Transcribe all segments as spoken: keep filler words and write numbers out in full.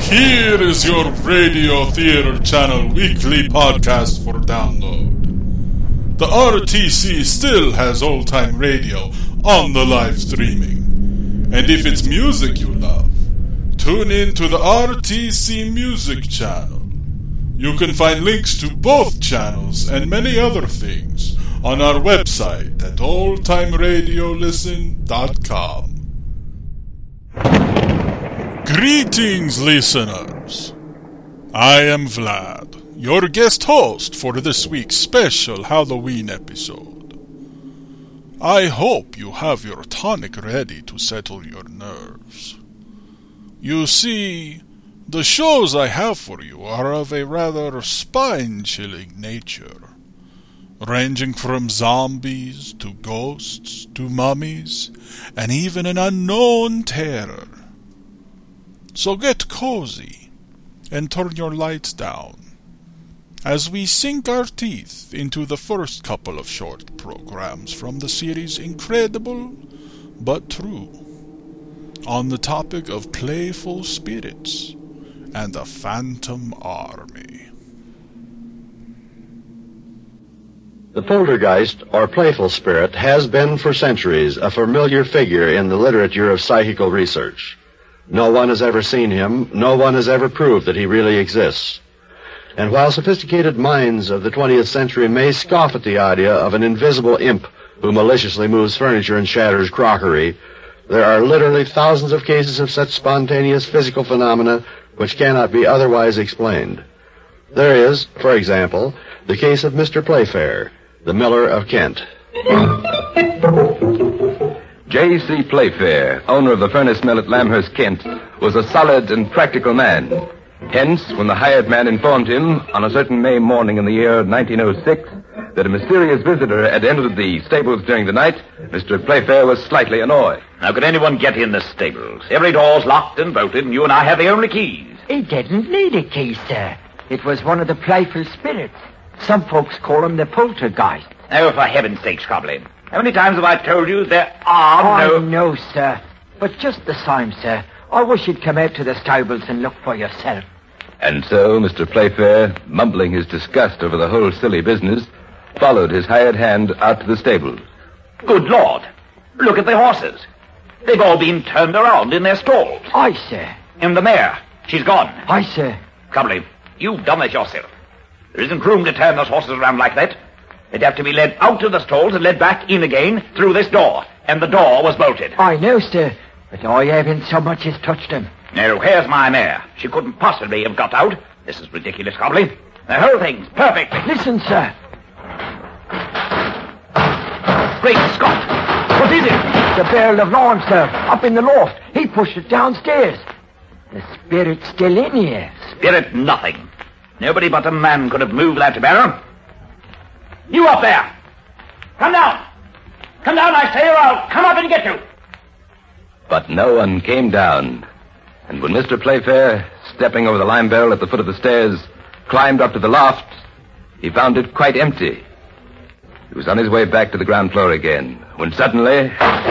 Here is your Radio Theater Channel weekly podcast for download. The R T C still has old-time radio on the live streaming. And if it's music you love, tune in to the R T C Music Channel. You can find links to both channels and many other things on our website at old time radio listen dot com. Greetings, listeners. I am Vlad, your guest host for this week's special Halloween episode. I hope you have your tonic ready to settle your nerves. You see, the shows I have for you are of a rather spine-chilling nature, ranging from zombies to ghosts to mummies, and even an unknown terror. So get cozy and turn your lights down as we sink our teeth into the first couple of short programs from the series Incredible But True, on the topic of playful spirits and the Phantom Army. The poltergeist, or playful spirit, has been for centuries a familiar figure in the literature of psychical research. No one has ever seen him, no one has ever proved that he really exists. And while sophisticated minds of the twentieth century may scoff at the idea of an invisible imp who maliciously moves furniture and shatters crockery, there are literally thousands of cases of such spontaneous physical phenomena which cannot be otherwise explained. There is, for example, the case of Mister Playfair, the miller of Kent. J C Playfair, owner of the furnace mill at Lamhurst, Kent, was a solid and practical man. Hence, when the hired man informed him, on a certain May morning in the year nineteen oh six, that a mysterious visitor had entered the stables during the night, Mister Playfair was slightly annoyed. How could anyone get in the stables? Every door's locked and bolted, and you and I have the only keys. He didn't need a key, sir. It was one of the playful spirits. Some folks call him the poltergeist. Oh, for heaven's sake, Cobley. How many times have I told you there are no... I know, sir. But just the same, sir, I wish you'd come out to the stables and look for yourself. And so Mister Playfair, mumbling his disgust over the whole silly business, followed his hired hand out to the stables. Good Lord. Look at the horses. They've all been turned around in their stalls. Aye, sir. And the mare, she's gone. Aye, sir. Cobley, you've done it yourself. There isn't room to turn those horses around like that. They'd have to be led out of the stalls and led back in again through this door. And the door was bolted. I know, sir. But I haven't so much as touched them. Now, here's my mare. She couldn't possibly have got out. This is ridiculous, Cobley. The whole thing's perfect. Listen, sir. Great Scott! What is it? The barrel of lime, sir, up in the loft. He pushed it downstairs. The spirit's still in here. Spirit nothing. Nobody but a man could have moved that barrel. You up there! Come down! Come down, I say, or I'll come up and get you! But no one came down. And when Mister Playfair, stepping over the lime barrel at the foot of the stairs, climbed up to the loft, he found it quite empty. He was on his way back to the ground floor again, when suddenly...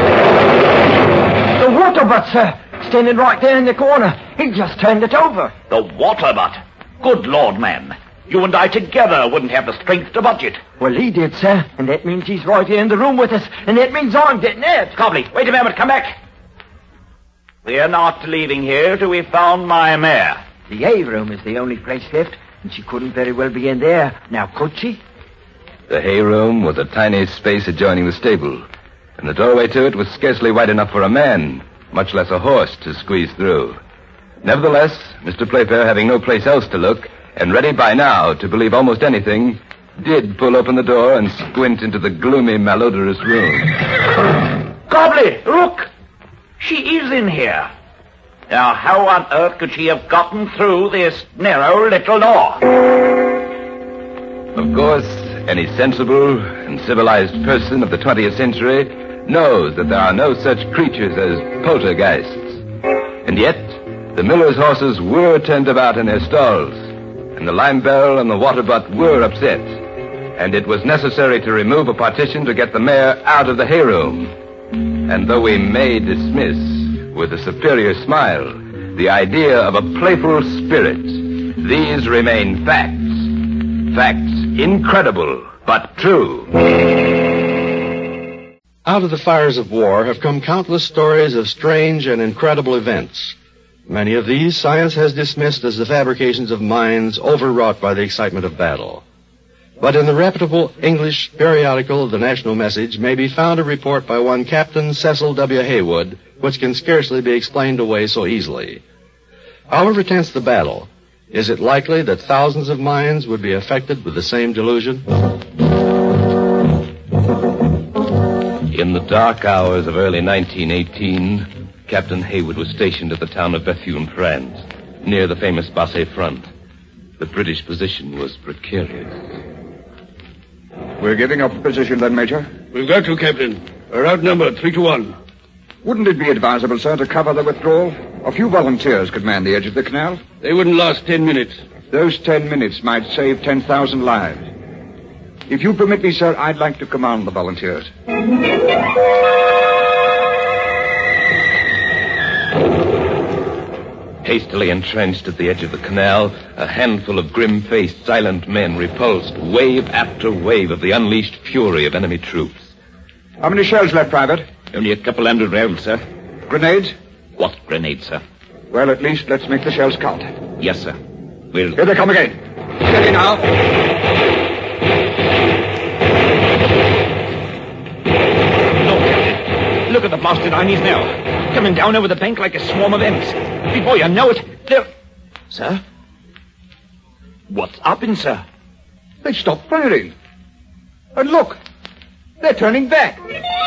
The water butt, sir! Standing right there in the corner. He just turned it over. The water butt? Good Lord, man. You and I together wouldn't have the strength to budge it. Well, he did, sir. And that means he's right here in the room with us. And that means I'm getting out. Cobley, wait a moment. Come back. We're not leaving here till we've found my mare. The hay room is the only place left, and she couldn't very well be in there. Now, could she? The hay room was a tiny space adjoining the stable, and the doorway to it was scarcely wide enough for a man, much less a horse, to squeeze through. Nevertheless, Mister Playfair, having no place else to look, and ready by now to believe almost anything, did pull open the door and squint into the gloomy, malodorous room. Cobley, look! She is in here. Now, how on earth could she have gotten through this narrow little door? Of course, any sensible and civilized person of the twentieth century knows that there are no such creatures as poltergeists. And yet, the miller's horses were turned about in their stalls, and the lime barrel and the water butt were upset, and it was necessary to remove a partition to get the mare out of the hay room. And though we may dismiss, with a superior smile, the idea of a playful spirit. These remain facts. Facts incredible, but true. Out of the fires of war have come countless stories of strange and incredible events. Many of these science has dismissed as the fabrications of minds overwrought by the excitement of battle. But in the reputable English periodical, The National Message, may be found a report by one Captain Cecil W. Haywood, which can scarcely be explained away so easily. However tense the battle, is it likely that thousands of minds would be affected with the same delusion? In the dark hours of early nineteen eighteen, Captain Haywood was stationed at the town of Bethune, France, near the famous Bassett front. The British position was precarious. We're giving up position then, Major? We've got to, Captain. We're outnumbered, three to one. Wouldn't it be advisable, sir, to cover the withdrawal? A few volunteers could man the edge of the canal. They wouldn't last ten minutes. Those ten minutes might save ten thousand lives. If you permit me, sir, I'd like to command the volunteers. Hastily entrenched at the edge of the canal, a handful of grim-faced, silent men repulsed wave after wave of the unleashed fury of enemy troops. How many shells left, Private? Only a couple hundred rounds, sir. Grenades? What grenades, sir? Well, at least let's make the shells count. Yes, sir. We'll... Here they come again. Steady now. No, Captain. Look at the blasted armies now. Coming down over the bank like a swarm of ants. Before you know it, they're... Sir? What's happened, sir? They stopped firing. And look, they're turning back.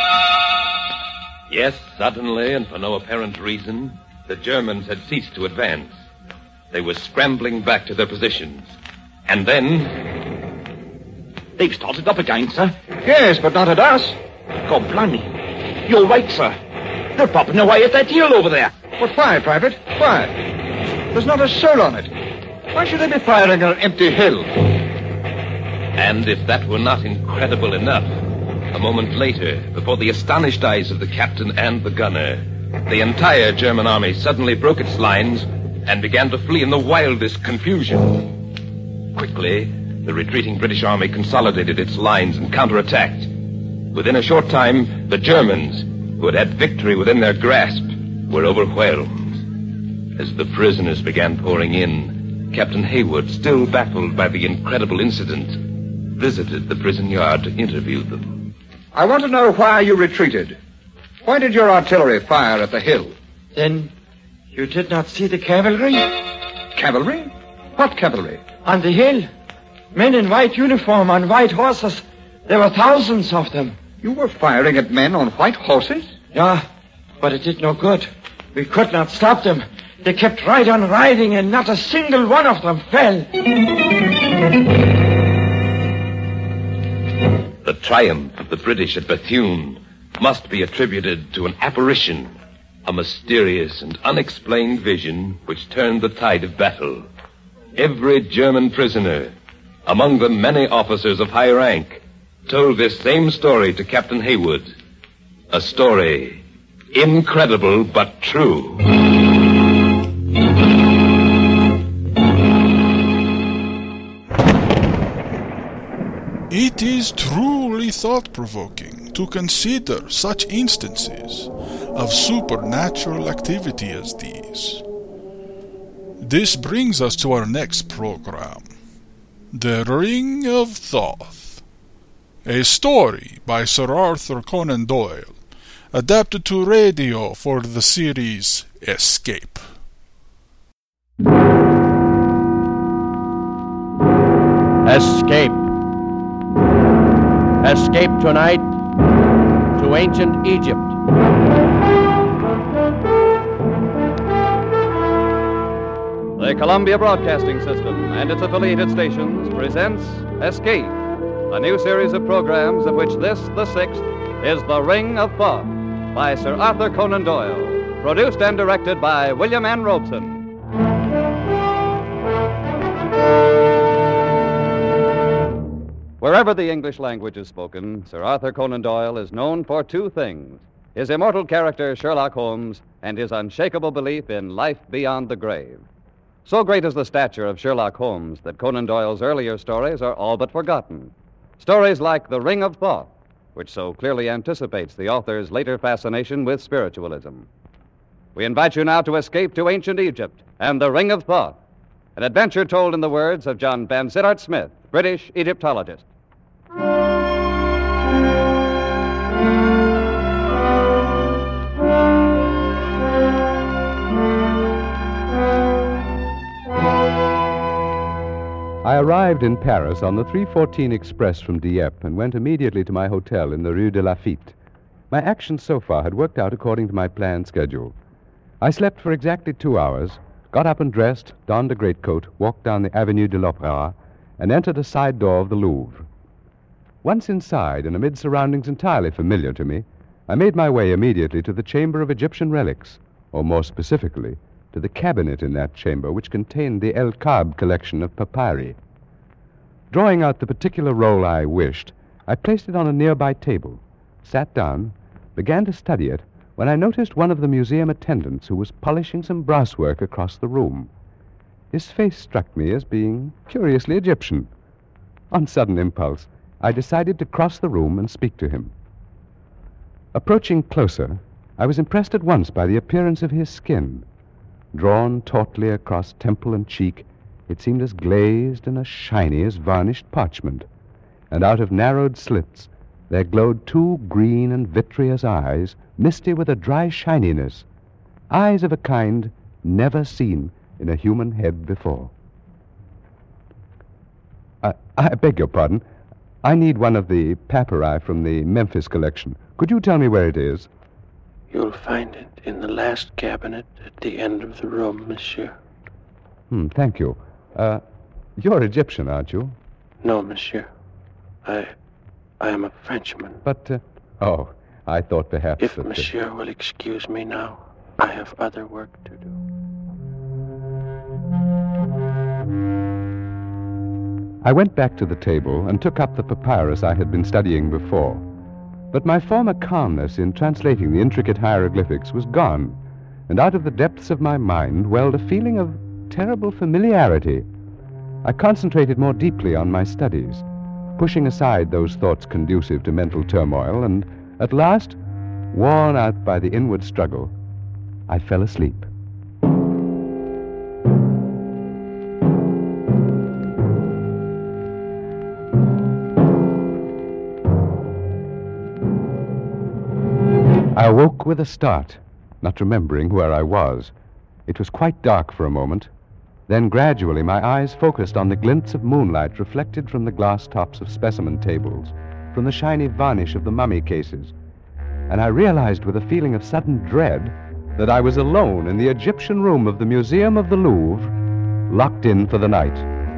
Yes, suddenly, and for no apparent reason, the Germans had ceased to advance. They were scrambling back to their positions. And then... They've started up again, sir. Yes, but not at us. God blimey. You're right, sir. They're popping away at that hill over there. But why, Private? Why? There's not a soul on it. Why should they be firing on an empty hill? And if that were not incredible enough, a moment later, before the astonished eyes of the captain and the gunner, the entire German army suddenly broke its lines and began to flee in the wildest confusion. Quickly, the retreating British army consolidated its lines and counterattacked. Within a short time, the Germans, who had had victory within their grasp, were overwhelmed. As the prisoners began pouring in, Captain Haywood, still baffled by the incredible incident, visited the prison yard to interview them. I want to know why you retreated. Why did your artillery fire at the hill? Then you did not see the cavalry? Cavalry? What cavalry? On the hill. Men in white uniform on white horses. There were thousands of them. You were firing at men on white horses? Yeah, but it did no good. We could not stop them. They kept right on riding, and not a single one of them fell. The triumph of the British at Bethune must be attributed to an apparition, a mysterious and unexplained vision which turned the tide of battle. Every German prisoner, among them many officers of high rank, told this same story to Captain Haywood. A story incredible but true. It is truly thought-provoking to consider such instances of supernatural activity as these. This brings us to our next program, The Ring of Thoth, a story by Sir Arthur Conan Doyle, adapted to radio for the series Escape. Escape. Escape tonight to ancient Egypt. The Columbia Broadcasting System and its affiliated stations presents Escape, a new series of programs of which this, the sixth, is The Ring of Thoth by Sir Arthur Conan Doyle, produced and directed by William N. Robeson. Wherever the English language is spoken, Sir Arthur Conan Doyle is known for two things: his immortal character Sherlock Holmes, and his unshakable belief in life beyond the grave. So great is the stature of Sherlock Holmes that Conan Doyle's earlier stories are all but forgotten. Stories like The Ring of Thoth, which so clearly anticipates the author's later fascination with spiritualism. We invite you now to escape to ancient Egypt and The Ring of Thoth, an adventure told in the words of John Vansittart Smith, British Egyptologist. I arrived in Paris on the three fourteen express from Dieppe and went immediately to my hotel in the Rue de Lafitte. My actions so far had worked out according to my planned schedule. I slept for exactly two hours, got up and dressed, donned a greatcoat, walked down the Avenue de l'Opéra, and entered a side door of the Louvre. Once inside, and amid surroundings entirely familiar to me, I made my way immediately to the Chamber of Egyptian Relics, or more specifically, to the cabinet in that chamber which contained the El Kab collection of papyri. Drawing out the particular roll I wished, I placed it on a nearby table, sat down, began to study it, when I noticed one of the museum attendants who was polishing some brasswork across the room. His face struck me as being curiously Egyptian. On sudden impulse, I decided to cross the room and speak to him. Approaching closer, I was impressed at once by the appearance of his skin. Drawn tautly across temple and cheek, it seemed as glazed and as shiny as varnished parchment, and out of narrowed slits there glowed two green and vitreous eyes, misty with a dry shininess, eyes of a kind never seen in a human head before. I, I beg your pardon. I need one of the papyri from the Memphis collection. Could you tell me where it is? You'll find it in the last cabinet at the end of the room, monsieur. Hmm, thank you. Uh, you're Egyptian, aren't you? No, monsieur. I... I am a Frenchman. But, uh, oh, I thought perhaps If that... monsieur will excuse me now, I have other work to do. I went back to the table and took up the papyrus I had been studying before. But my former calmness in translating the intricate hieroglyphics was gone, and out of the depths of my mind welled a feeling of terrible familiarity. I concentrated more deeply on my studies, pushing aside those thoughts conducive to mental turmoil, and at last, worn out by the inward struggle, I fell asleep. I awoke with a start, not remembering where I was. It was quite dark for a moment. Then gradually my eyes focused on the glints of moonlight reflected from the glass tops of specimen tables, from the shiny varnish of the mummy cases, and I realized with a feeling of sudden dread that I was alone in the Egyptian room of the Museum of the Louvre, locked in for the night.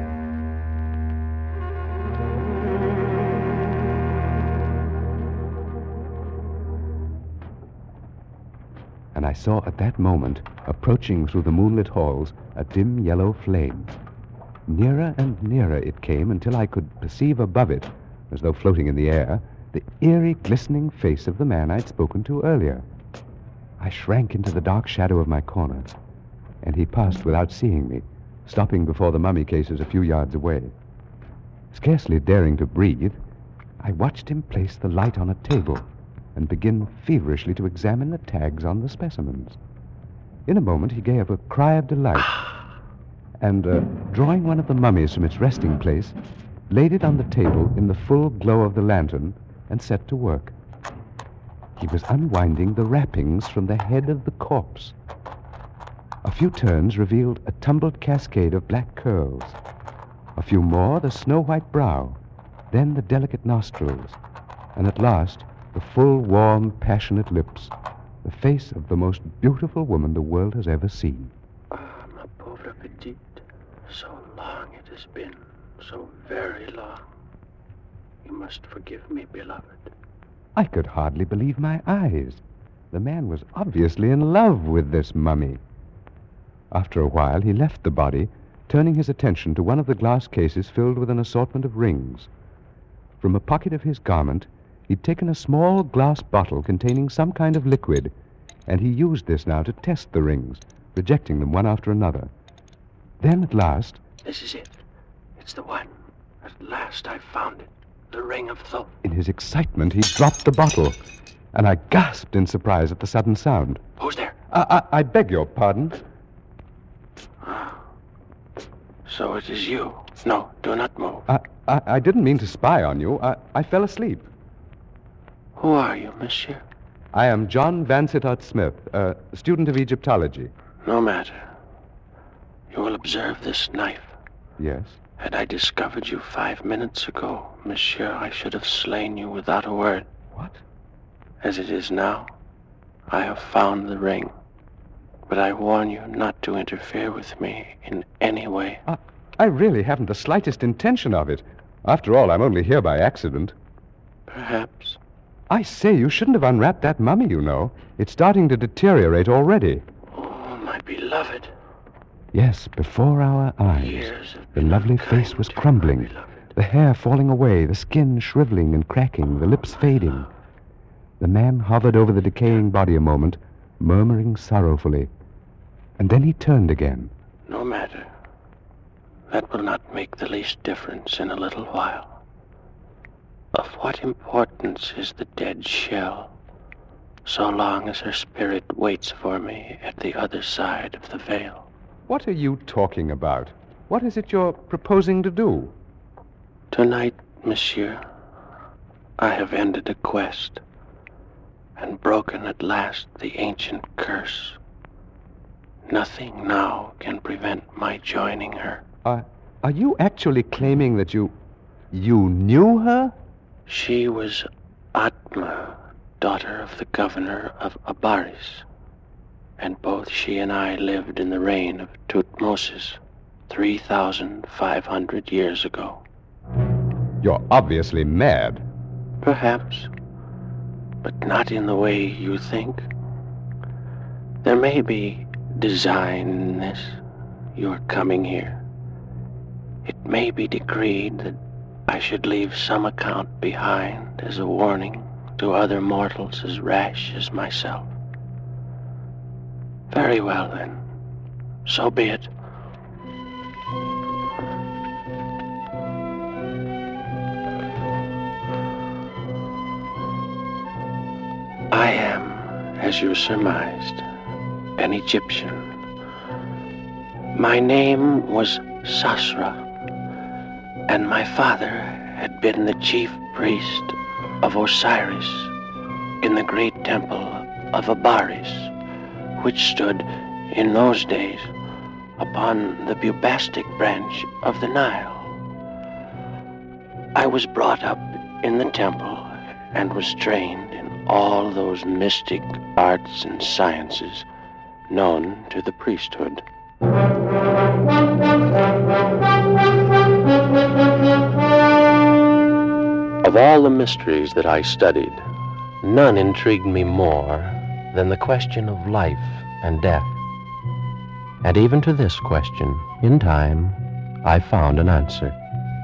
And I saw at that moment, approaching through the moonlit halls, a dim yellow flame. Nearer and nearer it came until I could perceive above it, as though floating in the air, the eerie, glistening face of the man I'd spoken to earlier. I shrank into the dark shadow of my corner, and he passed without seeing me, stopping before the mummy cases a few yards away. Scarcely daring to breathe, I watched him place the light on a table and begin feverishly to examine the tags on the specimens. In a moment, he gave a cry of delight, and, uh, drawing one of the mummies from its resting place, laid it on the table in the full glow of the lantern and set to work. He was unwinding the wrappings from the head of the corpse. A few turns revealed a tumbled cascade of black curls. A few more, the snow-white brow, then the delicate nostrils, and at last, the full, warm, passionate lips, the face of the most beautiful woman the world has ever seen. Ah, ma pauvre petite, so long it has been, so very long. You must forgive me, beloved. I could hardly believe my eyes. The man was obviously in love with this mummy. After a while, he left the body, turning his attention to one of the glass cases filled with an assortment of rings. From a pocket of his garment, He'd taken a small glass bottle containing some kind of liquid, and he used this now to test the rings, rejecting them one after another. Then, at last... This is it. It's the one. At last I found it. The ring of Thoth. In his excitement, he dropped the bottle, and I gasped in surprise at the sudden sound. Who's there? I, I, I beg your pardon. So it is you. No, do not move. I, I, I didn't mean to spy on you. I, I fell asleep. Who are you, monsieur? I am John Vansittart Smith, a student of Egyptology. No matter. You will observe this knife. Yes? Had I discovered you five minutes ago, monsieur, I should have slain you without a word. What? As it is now, I have found the ring. But I warn you not to interfere with me in any way. I, I really haven't the slightest intention of it. After all, I'm only here by accident. Perhaps. I say, you shouldn't have unwrapped that mummy, you know. It's starting to deteriorate already. Oh, my beloved. Yes, before our eyes, the lovely face was crumbling, the hair falling away, the skin shriveling and cracking, the lips fading. The man hovered over the decaying body a moment, murmuring sorrowfully. And then he turned again. No matter. That will not make the least difference in a little while. Of what importance is the dead shell, so long as her spirit waits for me at the other side of the veil? What are you talking about? What is it you're proposing to do? Tonight, monsieur, I have ended a quest and broken at last the ancient curse. Nothing now can prevent my joining her. Uh, are you actually claiming that you... you knew her? She was Atma, daughter of the governor of Abaris, and both she and I lived in the reign of Tutmosis three thousand five hundred years ago. You're obviously mad. Perhaps, but not in the way you think. There may be design in this, your coming here. It may be decreed that I should leave some account behind as a warning to other mortals as rash as myself. Very well, then. So be it. I am, as you surmised, an Egyptian. My name was Sasra, and my father had been the chief priest of Osiris in the great temple of Abaris, which stood in those days upon the Bubastic branch of the Nile. I was brought up in the temple and was trained in all those mystic arts and sciences known to the priesthood. Of all the mysteries that I studied, none intrigued me more than the question of life and death. And even to this question, in time, I found an answer.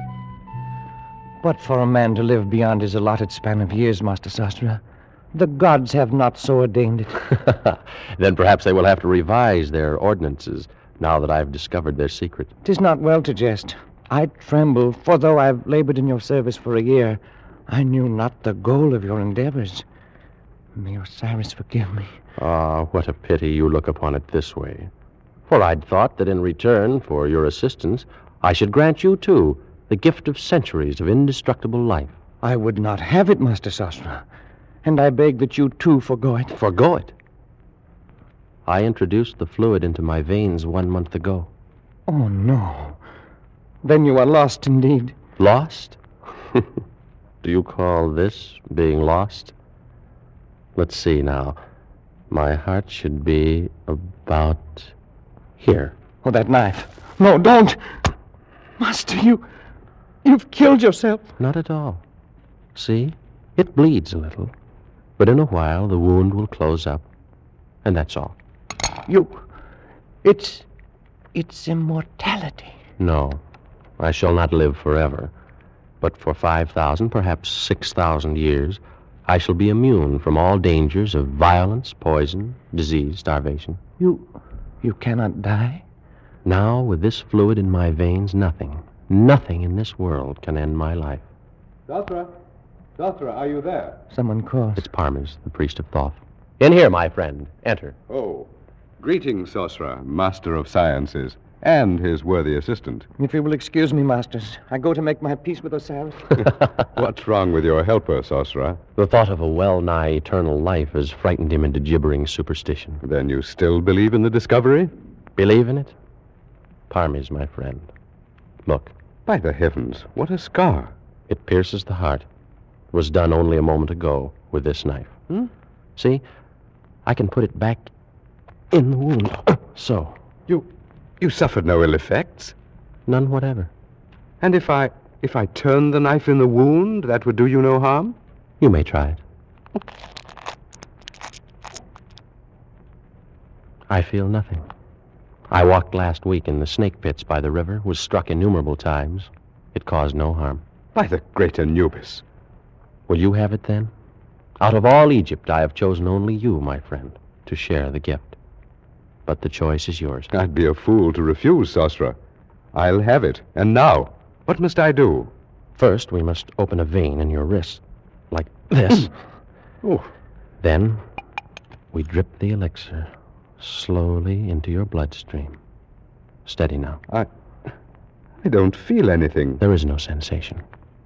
But for a man to live beyond his allotted span of years, Master Sastra, the gods have not so ordained it. Then perhaps they will have to revise their ordinances now that I've discovered their secret. 'Tis not well to jest. I tremble, for though I've labored in your service for a year, I knew not the goal of your endeavors. May Osiris forgive me. Ah, what a pity you look upon it this way. For I'd thought that in return for your assistance, I should grant you, too, the gift of centuries of indestructible life. I would not have it, Master Sastra, and I beg that you, too, forego it. Forego it? I introduced the fluid into my veins one month ago. Oh, no. Then you are lost indeed. Lost? Do you call this being lost? Let's see now. My heart should be about here. Oh, that knife. No, don't. Master, you... you've killed yourself. Not at all. See? It bleeds a little. But in a while, the wound will close up. And that's all. You... It's... it's immortality. No. I shall not live forever. But for five thousand, perhaps six thousand years, I shall be immune from all dangers of violence, poison, disease, starvation. You... you cannot die? Now, with this fluid in my veins, nothing, nothing in this world can end my life. Sasra? Sasra, are you there? Someone calls. It's Parmes, the priest of Thoth. In here, my friend. Enter. Oh. Greetings, Sosra, master of sciences, and his worthy assistant. If you will excuse me, masters, I go to make my peace with Osiris. What's wrong with your helper, Sosra? The thought of a well-nigh eternal life has frightened him into gibbering superstition. Then you still believe in the discovery? Believe in it? Parmes, my friend. Look. By the heavens, what a scar. It pierces the heart. It was done only a moment ago with this knife. Hmm? See? I can put it back in the wound. So. You you suffered no ill effects? None whatever. And if I if I turned the knife in the wound, that would do you no harm? You may try it. I feel nothing. I walked last week in the snake pits by the river, was struck innumerable times. It caused no harm. By the great Anubis. Will you have it then? Out of all Egypt, I have chosen only you, my friend, to share the gift. But the choice is yours. I'd be a fool to refuse, Sosra. I'll have it. And now, what must I do? First, we must open a vein in your wrist, like this. Oh. Then, we drip the elixir slowly into your bloodstream. Steady now. I... I don't feel anything. There is no sensation.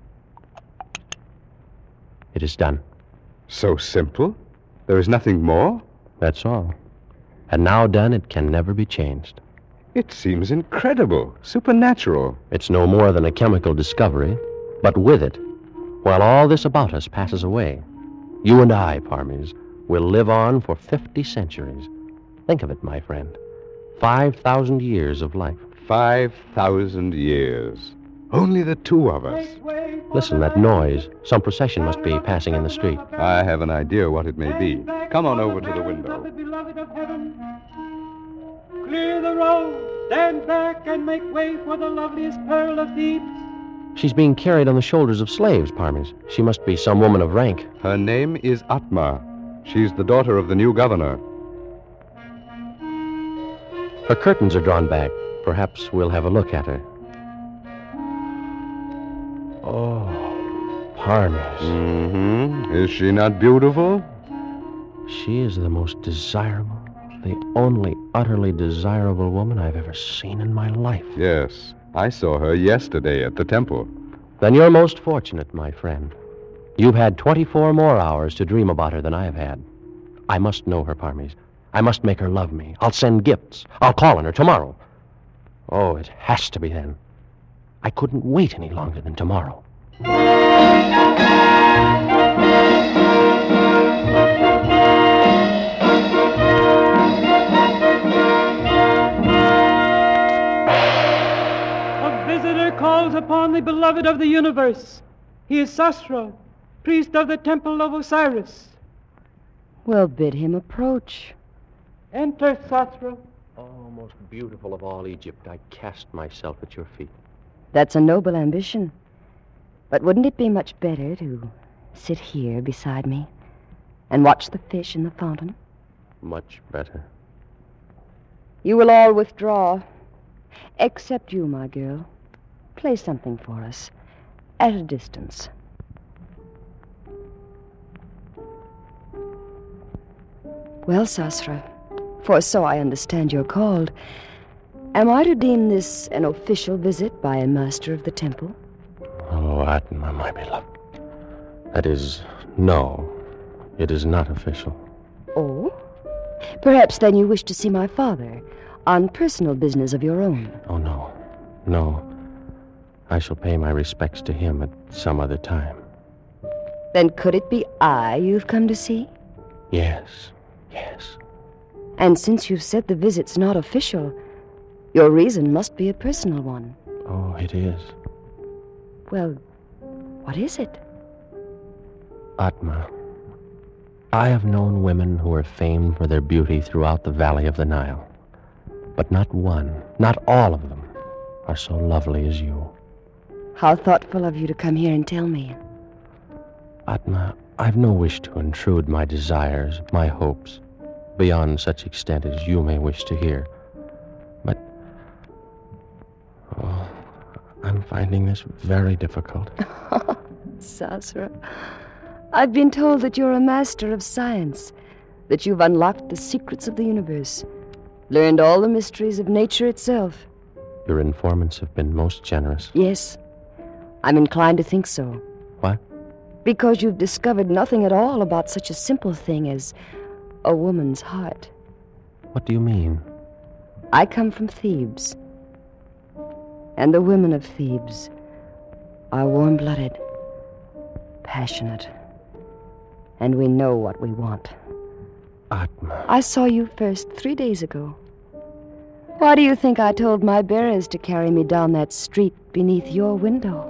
It is done. So simple? There is nothing more? That's all. And now done, it can never be changed. It seems incredible, supernatural. It's no more than a chemical discovery, but with it, while all this about us passes away, you and I, Parmes, will live on for fifty centuries. Think of it, my friend. Five thousand years of life. Five thousand years. Only the two of us. Listen, that noise. Some procession must be passing in the street. I have an idea what it may be. Come on over to the window. Beloved of heaven, clear the road, stand back and make way for the loveliest pearl of Thebes. She's being carried on the shoulders of slaves, Parmes. She must be some woman of rank. Her name is Atma. She's the daughter of the new governor. Her curtains are drawn back. Perhaps we'll have a look at her. Oh, Parmes. Mm-hmm. Is she not beautiful? She is the most desirable, the only utterly desirable woman I've ever seen in my life. Yes, I saw her yesterday at the temple. Then you're most fortunate, my friend. You've had twenty-four more hours to dream about her than I have had. I must know her, Parmes. I must make her love me. I'll send gifts. I'll call on her tomorrow. Oh, it has to be then. I couldn't wait any longer than tomorrow. A visitor calls upon the beloved of the universe. He is Sasra, priest of the temple of Osiris. Well, bid him approach. Enter, Sasra. Oh, most beautiful of all Egypt, I cast myself at your feet. That's a noble ambition. But wouldn't it be much better to sit here beside me and watch the fish in the fountain? Much better. You will all withdraw, except you, my girl. Play something for us, at a distance. Well, Sasra, for so I understand you're called, am I to deem this an official visit by a master of the temple? Oh, Atma, my beloved. That is, no, it is not official. Oh? Perhaps then you wish to see my father on personal business of your own. Oh, no, no. I shall pay my respects to him at some other time. Then could it be I you've come to see? Yes, yes. And since you've said the visit's not official, your reason must be a personal one. Oh, it is. Well, what is it? Atma, I have known women who are famed for their beauty throughout the valley of the Nile. But not one, not all of them, are so lovely as you. How thoughtful of you to come here and tell me. Atma, I've no wish to intrude my desires, my hopes, beyond such extent as you may wish to hear. But, oh, I'm finding this very difficult. Sasra, I've been told that you're a master of science, that you've unlocked the secrets of the universe, learned all the mysteries of nature itself. Your informants have been most generous. Yes, I'm inclined to think so. What? Because you've discovered nothing at all about such a simple thing as a woman's heart. What do you mean? I come from Thebes, and the women of Thebes are warm-blooded, passionate, and we know what we want. Atma. I saw you first three days ago. Why do you think I told my bearers to carry me down that street beneath your window?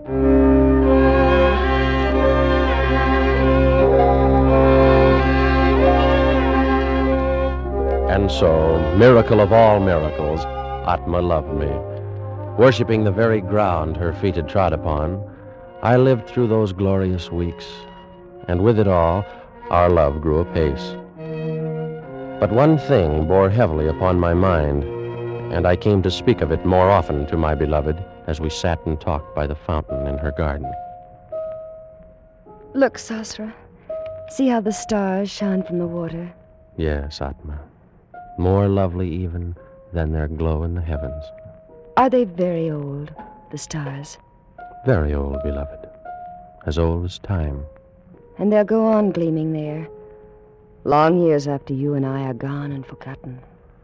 And so, miracle of all miracles, Atma loved me. Worshipping the very ground her feet had trod upon, I lived through those glorious weeks, and with it all, our love grew apace. But one thing bore heavily upon my mind, and I came to speak of it more often to my beloved as we sat and talked by the fountain in her garden. Look, Sasra. See how the stars shine from the water? Yes, Atma. More lovely even than their glow in the heavens. Are they very old, the stars? Very old, beloved. As old as time. And they'll go on gleaming there, long years after you and I are gone and forgotten.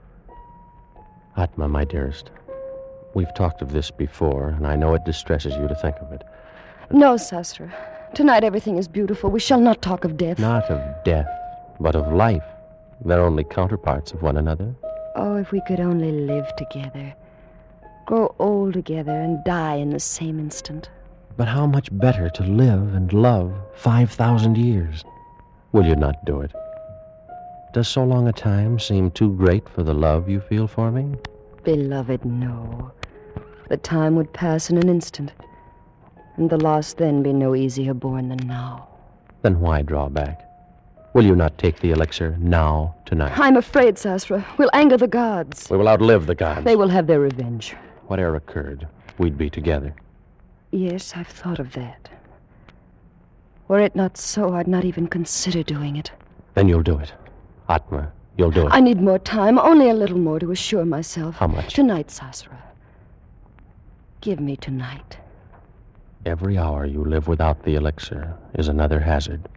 Atma, my dearest, we've talked of this before, and I know it distresses you to think of it. No, Sasra. Tonight everything is beautiful. We shall not talk of death. Not of death, but of life. They're only counterparts of one another. Oh, if we could only live together, grow old together, and die in the same instant. But how much better to live and love five thousand years? Will you not do it? Does so long a time seem too great for the love you feel for me? Beloved, no. The time would pass in an instant, and the loss then be no easier borne than now. Then why draw back? Will you not take the elixir now, tonight? I'm afraid, Sasra. We'll anger the gods. We will outlive the gods. They will have their revenge. Whatever occurred, we'd be together. Yes, I've thought of that. Were it not so, I'd not even consider doing it. Then you'll do it. Atma, you'll do it. I need more time, only a little more to assure myself. How much? Tonight, Sasra. Give me tonight. Every hour you live without the elixir is another hazard.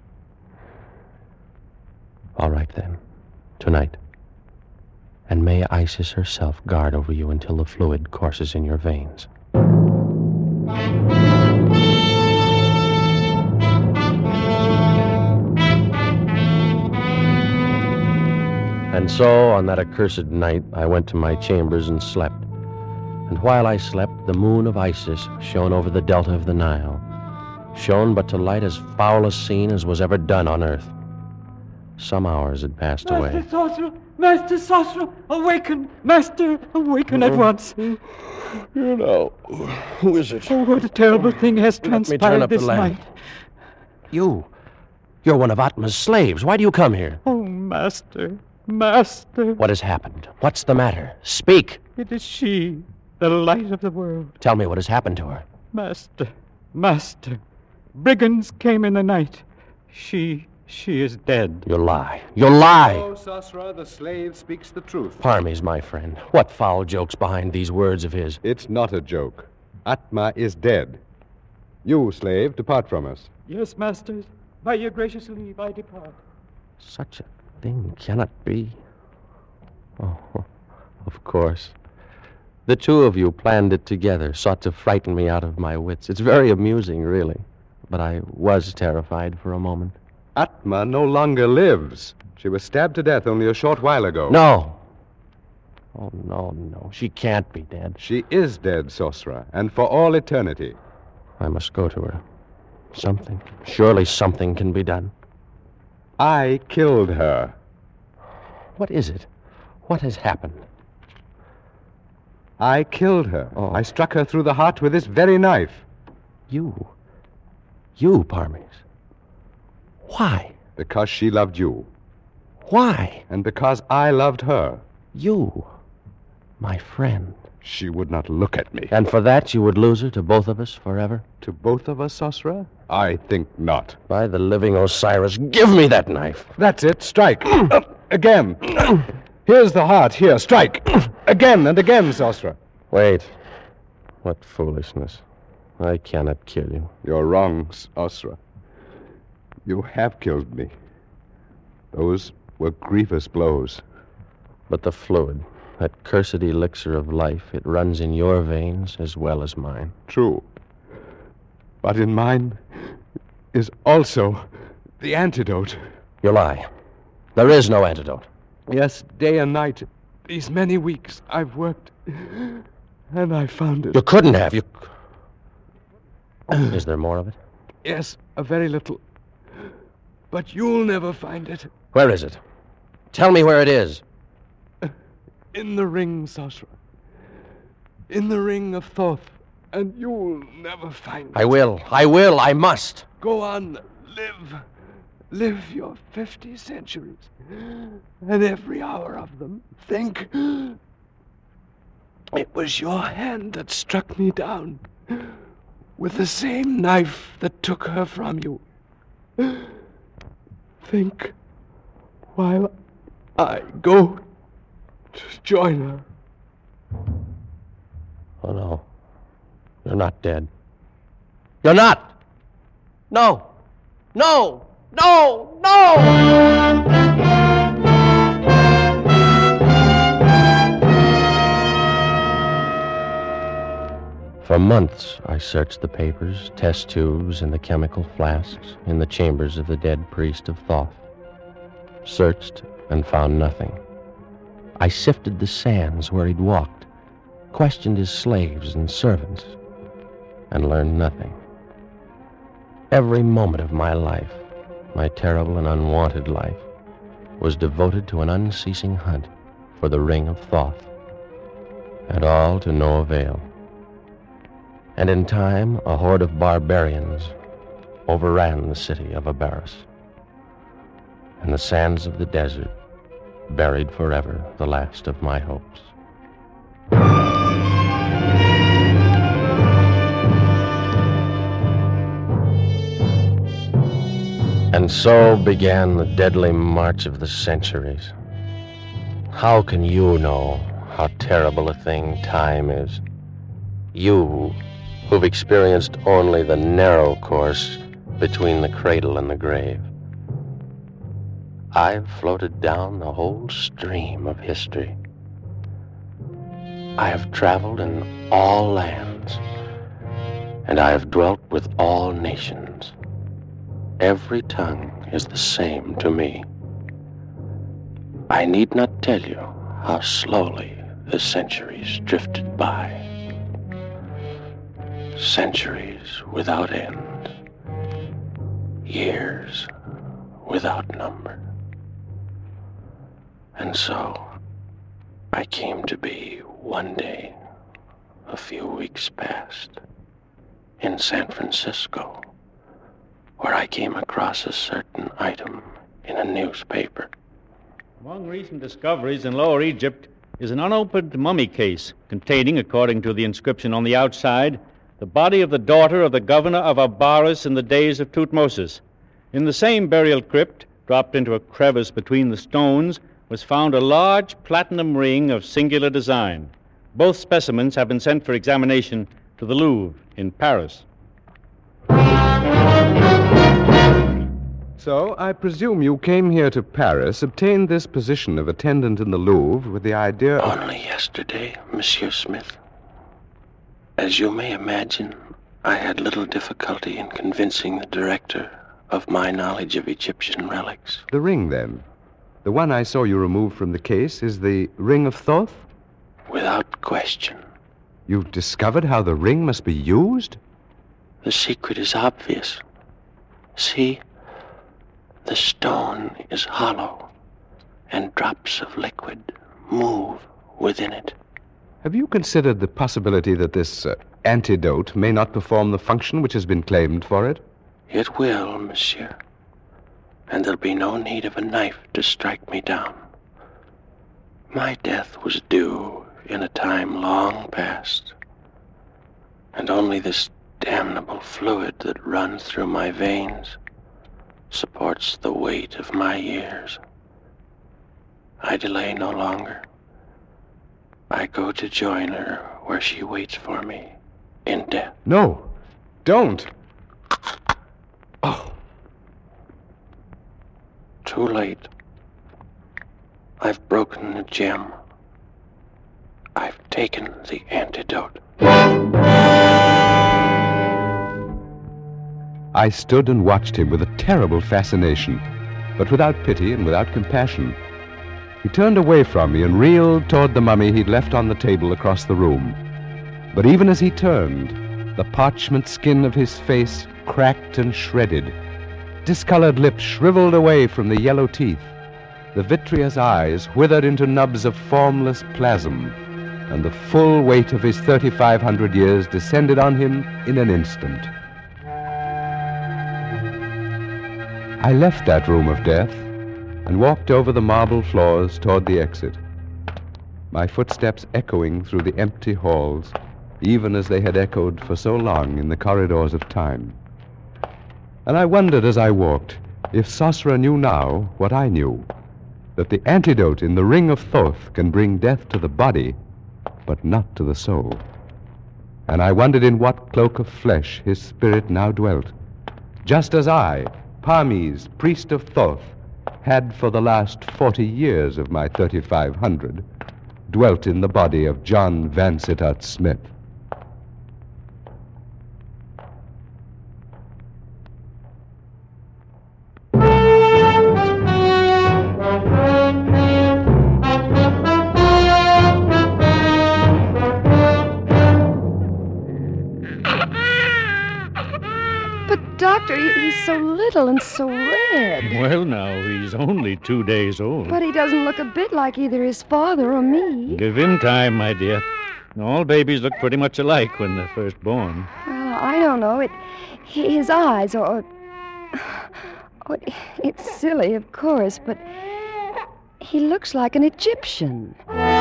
All right, then. Tonight. And may Isis herself guard over you until the fluid courses in your veins. And so, on that accursed night, I went to my chambers and slept. And while I slept, the moon of Isis shone over the delta of the Nile. Shone but to light as foul a scene as was ever done on earth. Some hours had passed Master away. Sasra! Master Sasra! Awaken! Master, awaken at once! You know, who is it? Oh, what a terrible thing has Let me turn transpired up the this lamp. night. You. You're one of Atma's slaves. Why do you come here? Oh, Master, Master. What has happened? What's the matter? Speak. It is she, the light of the world. Tell me what has happened to her. Master, Master. Brigands came in the night. She, she is dead. You lie. You lie. Oh, Sasra, the slave speaks the truth. Parmes, my friend. What foul joke's behind these words of his? It's not a joke. Atma is dead. You, slave, depart from us. Yes, masters. By your gracious leave, I depart. Such a thing cannot be. Oh, of course. The two of you planned it together, sought to frighten me out of my wits. It's very amusing, really. But I was terrified for a moment. Atma no longer lives. She was stabbed to death only a short while ago. No. Oh, no, no. She can't be dead. She is dead, Sosra, and for all eternity. I must go to her. Something. Surely something can be done. I killed her. What is it? What has happened? I killed her. Oh. I struck her through the heart with this very knife. You? You, Parmes? Why? Because she loved you. Why? And because I loved her. You, my friend. She would not look at me. And for that you would lose her to both of us forever? To both of us, Sosra? I think not. By the living Osiris, give me that knife. That's it. Strike. uh, again. Here's the heart. Here, strike. Again and again, Sosra. Wait. What foolishness. I cannot kill you. You're wrong, Sosra. You have killed me. Those were grievous blows. But the fluid, that cursed elixir of life, it runs in your veins as well as mine. True. But in mine is also the antidote. You lie. There is no antidote. Yes, day and night. These many weeks I've worked, and I found it. You couldn't have. You. Is there more of it? Yes, a very little. But you'll never find it. Where is it? Tell me where it is. In the ring, Sosra. In the ring of Thoth. And you'll never find it. I will. I will. I must. Go on. Live. Live your fifty centuries. And every hour of them, think. It was your hand that struck me down. With the same knife that took her from you. Think. While I go to join her. Oh, no. You're not dead. You're not! No! No! No! No! For months, I searched the papers, test tubes, and the chemical flasks in the chambers of the dead priest of Thoth. Searched and found nothing. I sifted the sands where he'd walked, questioned his slaves and servants, and learned nothing. Every moment of my life, my terrible and unwanted life, was devoted to an unceasing hunt for the ring of Thoth, and all to no avail. And in time, a horde of barbarians overran the city of Abaris. And the sands of the desert buried forever the last of my hopes. And so began the deadly march of the centuries. How can you know how terrible a thing time is? You, who've experienced only the narrow course between the cradle and the grave. I've floated down the whole stream of history. I have traveled in all lands, and I have dwelt with all nations. Every tongue is the same to me. I need not tell you how slowly the centuries drifted by. Centuries without end. Years without number. And so, I came to be one day, a few weeks past, in San Francisco, where I came across a certain item in a newspaper. Among recent discoveries in Lower Egypt is an unopened mummy case containing, according to the inscription on the outside, the body of the daughter of the governor of Abaris in the days of Tutmosis. In the same burial crypt, dropped into a crevice between the stones, was found a large platinum ring of singular design. Both specimens have been sent for examination to the Louvre in Paris. So, I presume you came here to Paris, obtained this position of attendant in the Louvre with the idea of... Only yesterday, Monsieur Smith. As you may imagine, I had little difficulty in convincing the director of my knowledge of Egyptian relics. The ring, then. The one I saw you remove from the case is the ring of Thoth? Without question. You've discovered how the ring must be used? The secret is obvious. See, the stone is hollow, and drops of liquid move within it. Have you considered the possibility that this uh, antidote may not perform the function which has been claimed for it? It will, monsieur. and there'll be no need of a knife to strike me down. My death was due in a time long past, and only this damnable fluid that runs through my veins supports the weight of my years. I delay no longer. I go to join her where she waits for me in death. No, don't. Oh. Too late. I've broken the gem. I've taken the antidote. I stood and watched him with a terrible fascination, but without pity and without compassion. He turned away from me and reeled toward the mummy he'd left on the table across the room. But even as he turned, the parchment skin of his face cracked and shredded. Discolored lips shriveled away from the yellow teeth. The vitreous eyes withered into nubs of formless plasm, and the full weight of his thirty-five hundred years descended on him in an instant. I left that room of death and walked over the marble floors toward the exit, my footsteps echoing through the empty halls, even as they had echoed for so long in the corridors of time. And I wondered as I walked if Sosra knew now what I knew, that the antidote in the ring of Thoth can bring death to the body, but not to the soul. And I wondered in what cloak of flesh his spirit now dwelt, just as I, Parmes, priest of Thoth, had for the last forty years of my thirty-five hundred dwelt in the body of John Vansittart Smith. Doctor, he's so little and so red. Well, now, he's only two days old. But he doesn't look a bit like either his father or me. Give him time, my dear. All babies look pretty much alike when they're first born. Well, I don't know. It, his eyes, or... or it's silly, of course, but he looks like an Egyptian.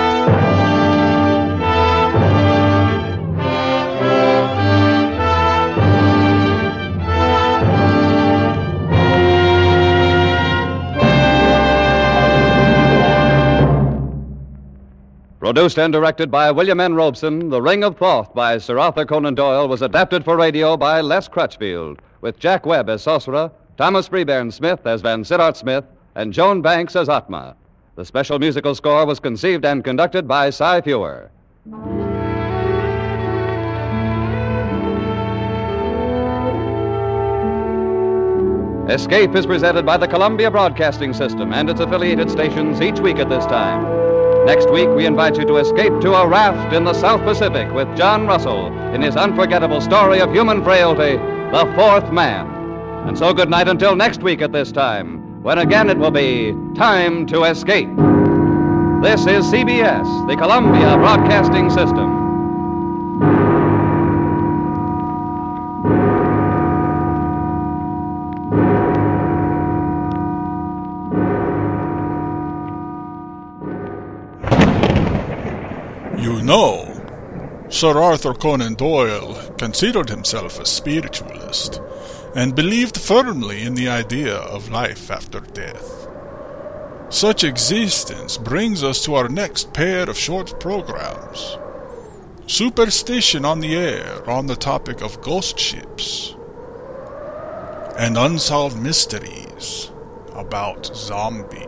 Produced and directed by William N. Robeson, The Ring of Thoth by Sir Arthur Conan Doyle was adapted for radio by Les Crutchfield, with Jack Webb as Sosra, Thomas Freebairn Smith as Vansittart Smith, and Joan Banks as Atma. The special musical score was conceived and conducted by Cy Feuer. Escape is presented by the Columbia Broadcasting System and its affiliated stations each week at this time. Next week, we invite you to escape to a raft in the South Pacific with John Russell in his unforgettable story of human frailty, The Fourth Man. And so good night until next week at this time, when again it will be time to escape. This is C B S, the Columbia Broadcasting System. You know, Sir Arthur Conan Doyle considered himself a spiritualist and believed firmly in the idea of life after death. Such existence brings us to our next pair of short programs. Superstition on the Air on the topic of ghost ships, and unsolved mysteries about zombies.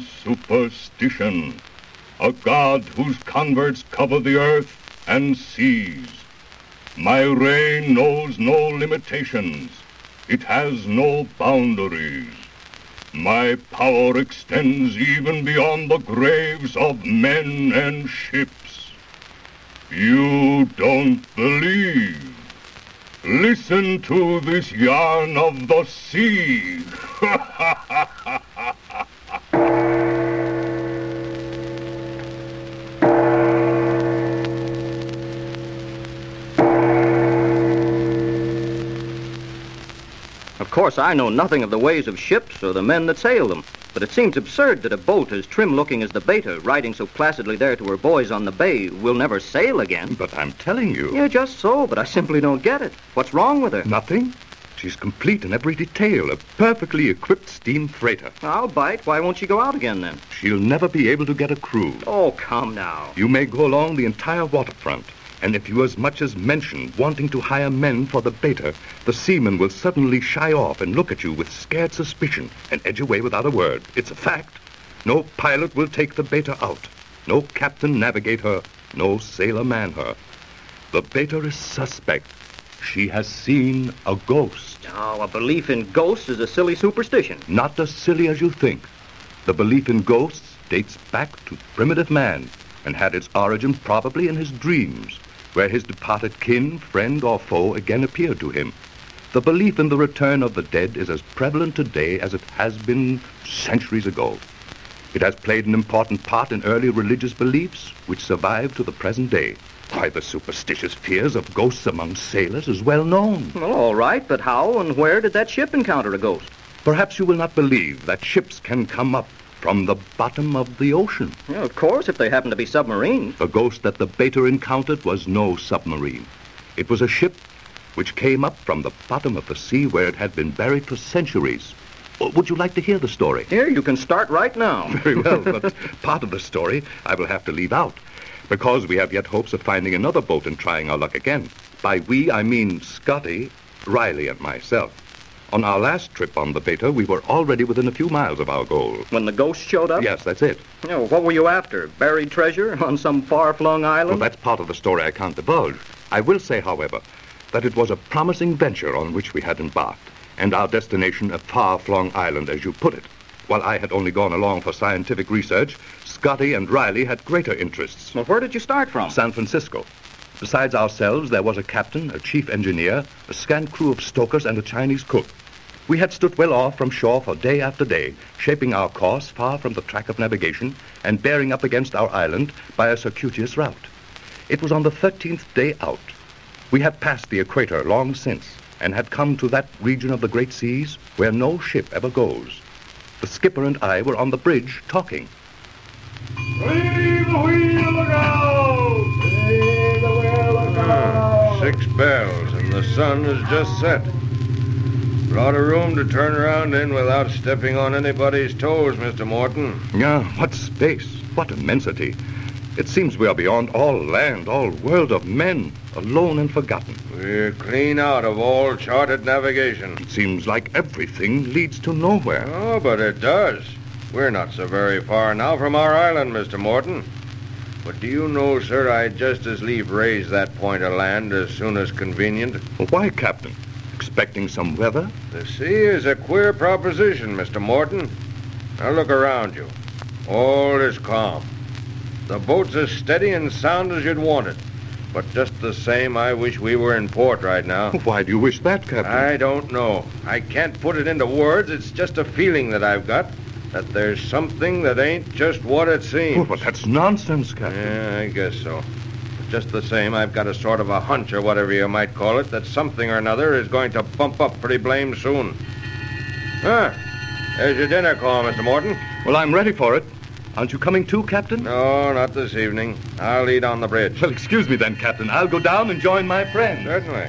superstition, a god whose converts cover the earth and seas. My reign knows no limitations. It has no boundaries. My power extends even beyond the graves of men and ships. You don't believe? Listen to this yarn of the sea. Of course, I know nothing of the ways of ships or the men that sail them, but it seems absurd that a boat as trim-looking as the Beta, riding so placidly there to her boys on the bay, will never sail again. But I'm telling you. Yeah, just so, but I simply don't get it. What's wrong with her? Nothing. She's complete in every detail, a perfectly equipped steam freighter. I'll bite. Why won't she go out again, then? She'll never be able to get a crew. Oh, come now. You may go along the entire waterfront, and if you as much as mention wanting to hire men for the Beta, the seamen will suddenly shy off and look at you with scared suspicion and edge away without a word. It's a fact. No pilot will take the Beta out. No captain navigate her. No sailor man her. The Beta is suspect. She has seen a ghost. Oh, a belief in ghosts is a silly superstition. Not as silly as you think. The belief in ghosts dates back to primitive man and had its origin probably in his dreams, where his departed kin, friend, or foe again appeared to him. The belief in the return of the dead is as prevalent today as it has been centuries ago. It has played an important part in early religious beliefs, which survive to the present day. Why, the superstitious fears of ghosts among sailors is well known. Well, all right, but how and where did that ship encounter a ghost? Perhaps you will not believe that ships can come up from the bottom of the ocean. Yeah, of course, if they happen to be submarines. The ghost that the Beta encountered was no submarine. It was a ship which came up from the bottom of the sea where it had been buried for centuries. Would you like to hear the story? Here, you can start right now. Very well, but part of the story I will have to leave out, because we have yet hopes of finding another boat and trying our luck again. By we, I mean Scotty, Riley, and myself. On our last trip on the Beta, we were already within a few miles of our goal. When the ghost showed up? Yes, that's it. You know, what were you after? Buried treasure on some far-flung island? Well, that's part of the story I can't divulge. I will say, however, that it was a promising venture on which we had embarked, and our destination a far-flung island, as you put it. While I had only gone along for scientific research, Scotty and Riley had greater interests. Well, where did you start from? San Francisco. Besides ourselves, there was a captain, a chief engineer, a scant crew of stokers, and a Chinese cook. We had stood well off from shore for day after day, shaping our course far from the track of navigation and bearing up against our island by a circuitous route. It was on the thirteenth day out. We had passed the equator long since and had come to that region of the great seas where no ship ever goes. The skipper and I were on the bridge talking. Leave the wheel, look out! Leave the wheel, look out! Six bells, and the sun has just set. Lot of room to turn around in without stepping on anybody's toes, Mister Morton. Yeah, what space, what immensity. It seems we are beyond all land, all world of men, alone and forgotten. We're clean out of all charted navigation. It seems like everything leads to nowhere. Oh, but it does. We're not so very far now from our island, Mister Morton. But do you know, sir, I'd just as lief raise that point of land as soon as convenient. Well, why, Captain? Expecting some weather? The sea is a queer proposition, Mister Morton. Now look around you. All is calm. The boat's as steady and sound as you'd want it. But just the same, I wish we were in port right now. Why do you wish that, Captain? I don't know. I can't put it into words. It's just a feeling that I've got, that there's something that ain't just what it seems. Oh, but that's nonsense, Captain. Yeah, I guess so. But just the same, I've got a sort of a hunch, or whatever you might call it, that something or another is going to bump up pretty blame soon. Ah, there's your dinner call, Mister Morton. Well, I'm ready for it. Aren't you coming too, Captain? No, not this evening. I'll eat on the bridge. Well, excuse me then, Captain. I'll go down and join my friend. Certainly.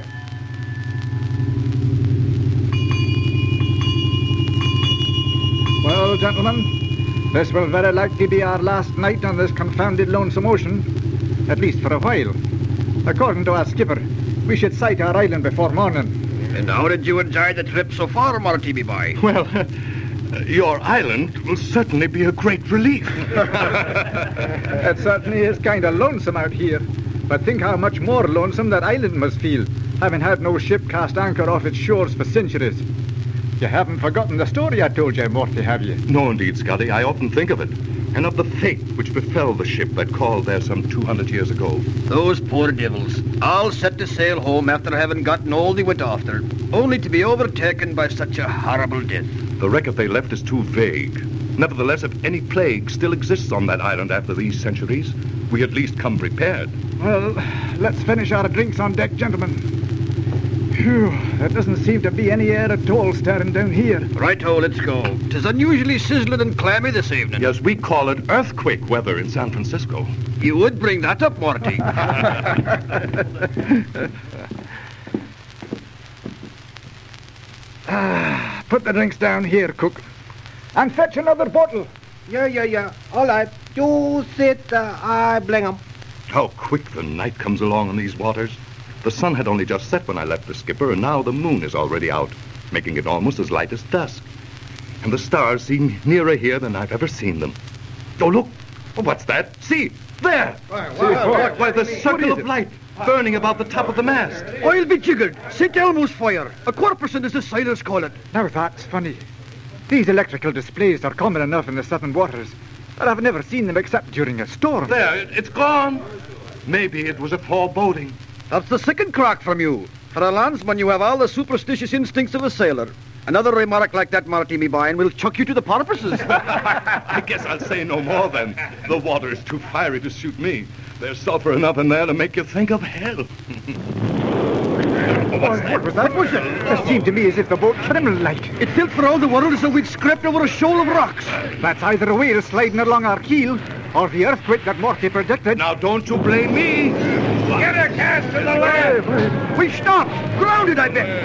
Well, gentlemen, this will very likely be our last night on this confounded lonesome ocean, at least for a while. According to our skipper, we should sight our island before morning. And how did you enjoy the trip so far, Marty, boy? Well, Your island will certainly be a great relief. It certainly is kind of lonesome out here. But think how much more lonesome that island must feel, having had no ship cast anchor off its shores for centuries. You haven't forgotten the story I told you, Morty, have you? No, indeed, Scotty. I often think of it. And of the fate which befell the ship that called there some two hundred years ago. Those poor devils, all set to sail home after having gotten all they went after, only to be overtaken by such a horrible death. The record they left is too vague. Nevertheless, if any plague still exists on that island after these centuries, we at least come prepared. Well, let's finish our drinks on deck, gentlemen. Phew, there doesn't seem to be any air at all stirring down here. Right-o, let's go. 'Tis unusually sizzling and clammy this evening. Yes, we call it earthquake weather in San Francisco. You would bring that up, Morty. Ah, put the drinks down here, cook. And fetch another bottle. Yeah, yeah, yeah. All right. You sit, uh, I bring 'em. How quick the night comes along in these waters. The sun had only just set when I left the skipper, and now the moon is already out, making it almost as light as dusk. And the stars seem nearer here than I've ever seen them. Oh, look! Oh, what's that? See! There! Why, why, why, the circle of light burning about the top of the mast. I'll be jiggered. Saint Elmo's fire. A corpuscent, as the sailors call it. Now that's funny. These electrical displays are common enough in the southern waters, but I've never seen them except during a storm. There, it, it's gone. Maybe it was a foreboding. That's the second crack from you. For a landsman, you have all the superstitious instincts of a sailor. Another remark like that, Marty, me boy, and we'll chuck you to the porpoises. I guess I'll say no more then. The water is too fiery to suit me. There's sulfur enough in there to make you think of hell. Oh, what's that? What was that? What was it? It seemed to me as if the boat trembled like. It felt for all the world as though we'd scraped over a shoal of rocks. That's either a whale sliding along our keel, or the earthquake that Morty predicted. Now don't you blame me. Get a cast to the land. We stopped. Grounded, I bet.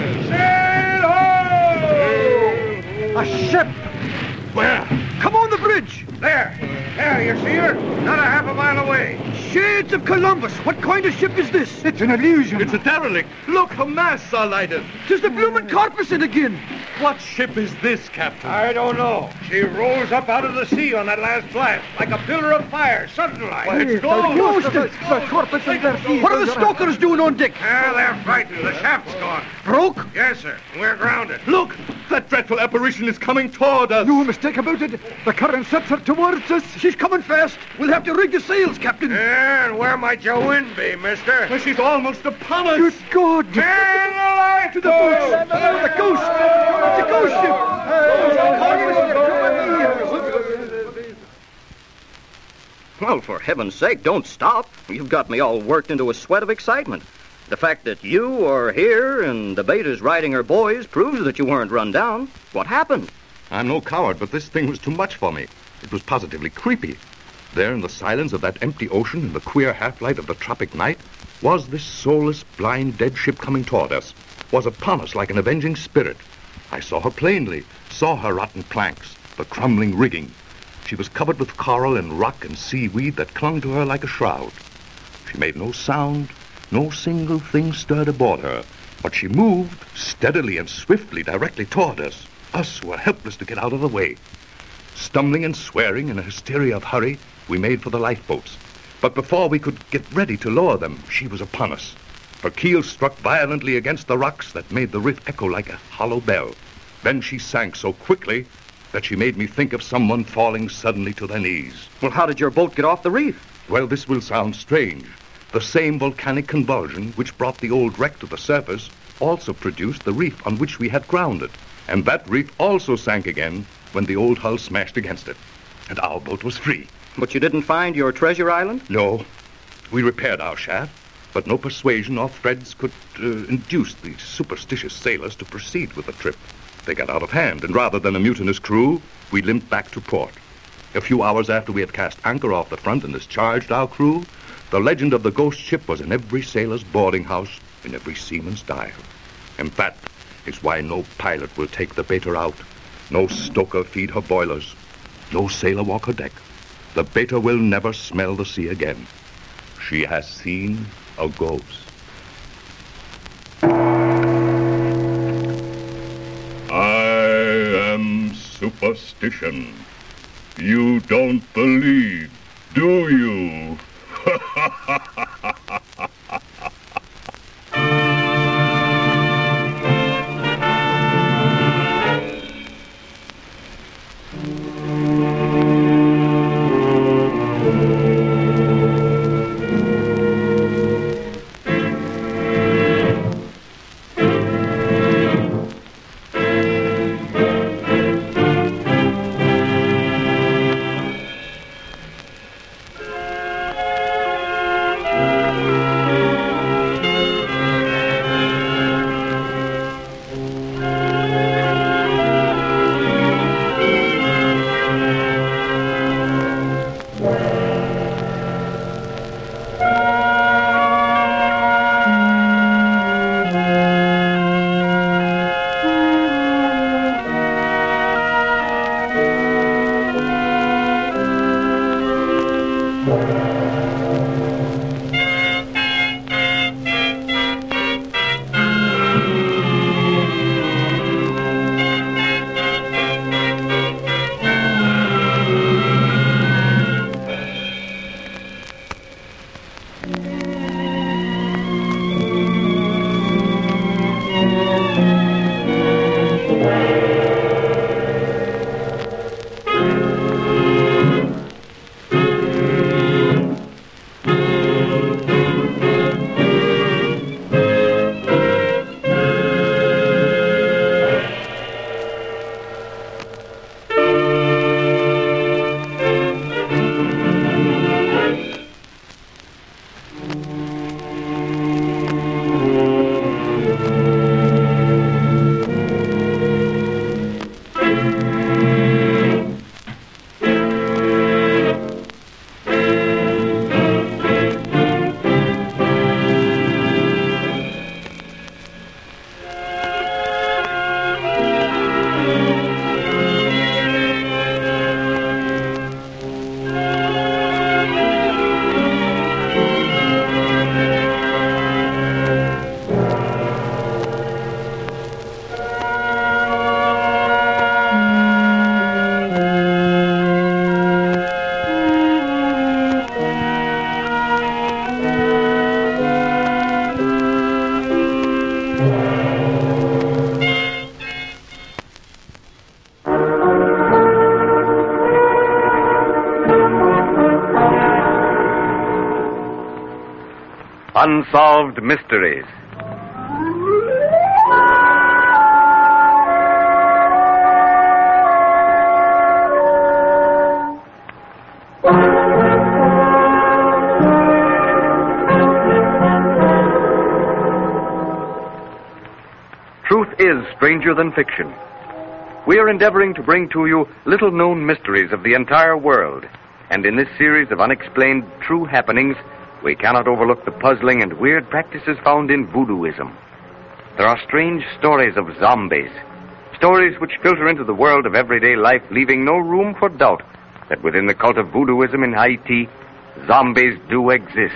Sail ho! A ship. Where? Come on the bridge. There. There, you see her? Not a half a mile away. Shades of Columbus. What kind of ship is this? It's an illusion. It's a derelict. Look, the masts are lighted. Tis the bloomin' corpusent again. What ship is this, Captain? I don't know. She rose up out of the sea on that last blast, like a pillar of fire, sudden like. Why, it's gone. ghost. The, the corpusent their sea. What are the stokers doing on deck? Ah, they're frightened. The shaft's gone. Broke? Yes, sir. We're grounded. Look, that dreadful apparition is coming toward us. No mistake about it. The current sets her towards us. She's coming fast. We'll have to rig the sails, Captain. Yeah, and where might your wind be, mister? Well, she's almost upon us. Good God. Man alive to the boat. The ghost. It's a ghost ship. Well, for heaven's sake, don't stop. You've got me all worked into a sweat of excitement. The fact that you are here and the beta's riding her boys proves that you weren't run down. What happened? I'm no coward, but this thing was too much for me. It was positively creepy. There in the silence of that empty ocean, in the queer half-light of the tropic night, was this soulless, blind, dead ship coming toward us, was upon us like an avenging spirit. I saw her plainly, saw her rotten planks, the crumbling rigging. She was covered with coral and rock and seaweed that clung to her like a shroud. She made no sound, no single thing stirred aboard her, but she moved steadily and swiftly directly toward us, us who were helpless to get out of the way. Stumbling and swearing in a hysteria of hurry, we made for the lifeboats. But before we could get ready to lower them, she was upon us. Her keel struck violently against the rocks that made the reef echo like a hollow bell. Then she sank so quickly that she made me think of someone falling suddenly to their knees. Well, how did your boat get off the reef? Well, this will sound strange. The same volcanic convulsion which brought the old wreck to the surface also produced the reef on which we had grounded. And that reef also sank again when the old hull smashed against it. And our boat was free. But you didn't find your treasure island? No. We repaired our shaft, but no persuasion or threads could uh, induce the superstitious sailors to proceed with the trip. They got out of hand, and rather than a mutinous crew, we limped back to port. A few hours after we had cast anchor off the front and discharged our crew, the legend of the ghost ship was in every sailor's boarding house, in every seaman's dial. And that is why no pilot will take the Beta out, no stoker feed her boilers, no sailor walk her deck. The Beta will never smell the sea again. She has seen a ghost. I am Super superstition. You don't believe, do you? Unsolved Mysteries. Truth is stranger than fiction. We are endeavoring to bring to you little-known mysteries of the entire world. And in this series of unexplained true happenings, we cannot overlook the puzzling and weird practices found in voodooism. There are strange stories of zombies, stories which filter into the world of everyday life, leaving no room for doubt that within the cult of voodooism in Haiti, zombies do exist.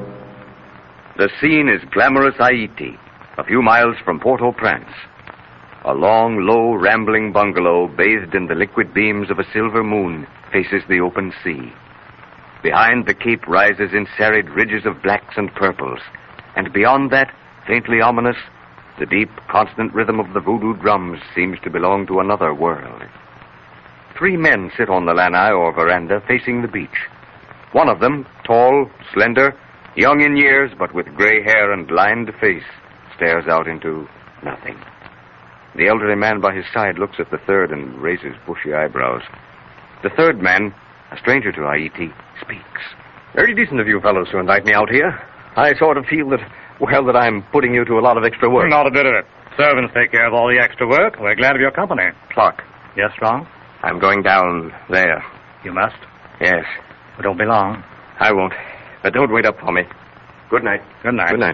The scene is glamorous Haiti, a few miles from Port-au-Prince. A long, low, rambling bungalow bathed in the liquid beams of a silver moon faces the open sea. Behind the keep rises in serried ridges of blacks and purples, and beyond that, faintly ominous, the deep, constant rhythm of the voodoo drums seems to belong to another world. Three men sit on the lanai or veranda facing the beach. One of them, tall, slender, young in years, but with gray hair and lined face, stares out into nothing. The elderly man by his side looks at the third and raises bushy eyebrows. The third man, a stranger to Haiti, speaks. Very decent of you fellows to invite me out here. I sort of feel that, well, that I'm putting you to a lot of extra work. Not a bit of it. Servants take care of all the extra work. We're glad of your company. Clark. Yes, Strong? I'm going down there. You must? Yes. But don't be long. I won't. But don't wait up for me. Good night. Good night. Good night.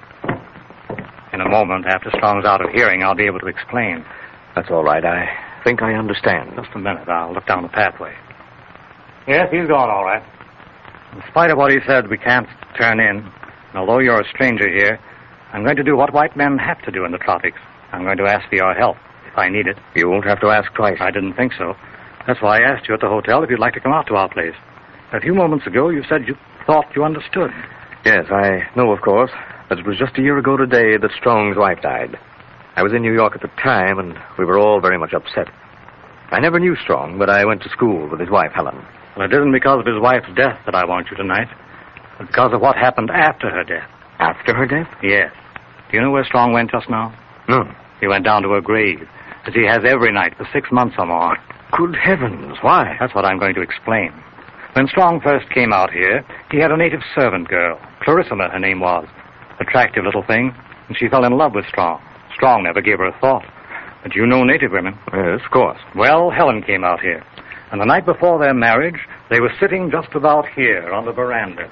In a moment, after Strong's out of hearing, I'll be able to explain. That's all right. I think I understand. Just a minute. I'll look down the pathway. Yes, he's gone, all right. In spite of what he said, we can't turn in. And although you're a stranger here, I'm going to do what white men have to do in the tropics. I'm going to ask for your help, if I need it. You won't have to ask twice. I didn't think so. That's why I asked you at the hotel if you'd like to come out to our place. A few moments ago, you said you thought you understood. Yes, I know, of course. But it was just a year ago today that Strong's wife died. I was in New York at the time, and we were all very much upset. I never knew Strong, but I went to school with his wife, Helen. Well, it isn't because of his wife's death that I want you tonight, but because of what happened after her death. After her death? Yes. Do you know where Strong went just now? No. He went down to her grave, as he has every night for six months or more. Good heavens, why? That's what I'm going to explain. When Strong first came out here, he had a native servant girl. Clarissima, her name was. Attractive little thing, and she fell in love with Strong. Strong never gave her a thought. But you know native women. Yes, of course. Well, Helen came out here. And the night before their marriage, they were sitting just about here on the veranda.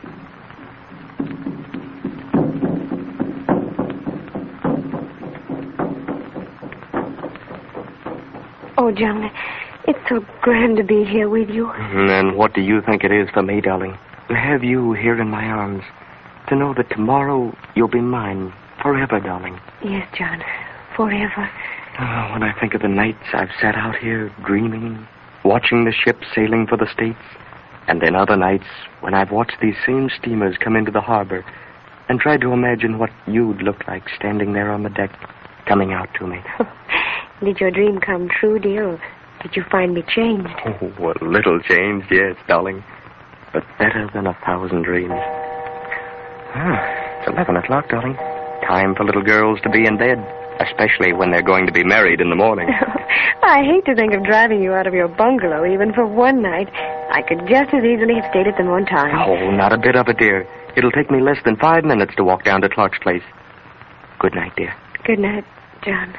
Oh, John, it's so grand to be here with you. And what do you think it is for me, darling? To have you here in my arms. To know that tomorrow you'll be mine forever, darling. Yes, John, forever. Oh, when I think of the nights I've sat out here dreaming, watching the ships sailing for the States, and then other nights when I've watched these same steamers come into the harbor and tried to imagine what you'd look like standing there on the deck, coming out to me. Did your dream come true, dear, or did you find me changed? Oh, a little changed, yes, darling, but better than a thousand dreams. Ah, it's eleven o'clock, darling. Time for little girls to be in bed, especially when they're going to be married in the morning. I hate to think of driving you out of your bungalow, even for one night. I could just as easily have stayed at them one time. Oh, not a bit of it, dear. It'll take me less than five minutes to walk down to Clark's place. Good night, dear. Good night, John.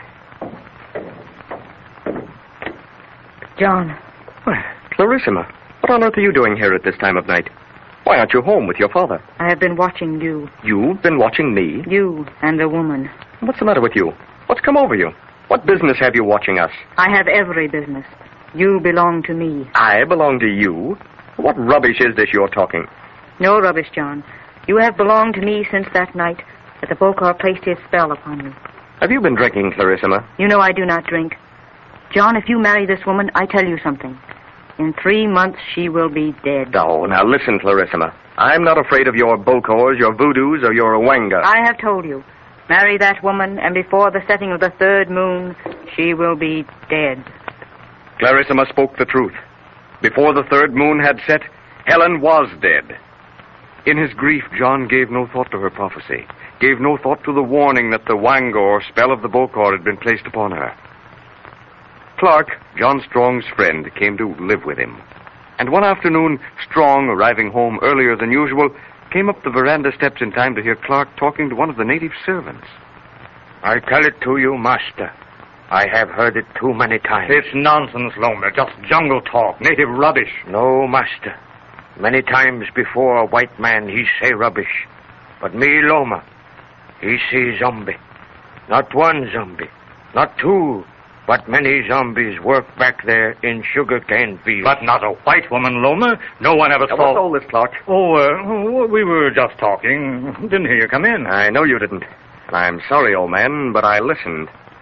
John. Why, Clarissima, what on earth are you doing here at this time of night? Why aren't you home with your father? I have been watching you. You've been watching me? You and the woman. What's the matter with you? What's come over you? What business have you watching us? I have every business. You belong to me. I belong to you? What rubbish is this you're talking? No rubbish, John. You have belonged to me since that night that the Bokor placed his spell upon you. Have you been drinking, Clarissima? You know I do not drink. John, if you marry this woman, I tell you something. In three months, she will be dead. Oh, now listen, Clarissima. I'm not afraid of your Bokors, your Voodoos, or your Awanga. I have told you. Marry that woman, and before the setting of the third moon, she will be dead. Clarissima spoke the truth. Before the third moon had set, Helen was dead. In his grief, John gave no thought to her prophecy, gave no thought to the warning that the Wanga, or spell of the Bokor, had been placed upon her. Clark, John Strong's friend, came to live with him. And one afternoon, Strong, arriving home earlier than usual, came up the veranda steps in time to hear Clark talking to one of the native servants. I tell it to you, master. I have heard it too many times. It's nonsense, Loma. Just jungle talk, native rubbish. No, master. Many times before a white man, he say rubbish. But me, Loma, he see zombie. Not one zombie, not two, but many zombies work back there in sugarcane fields. But not a white woman, Loma. No one ever Now, saw... what's all this, Clark? Oh, uh, we were just talking. Didn't hear you come in. I know you didn't. I'm sorry, old man, but I listened.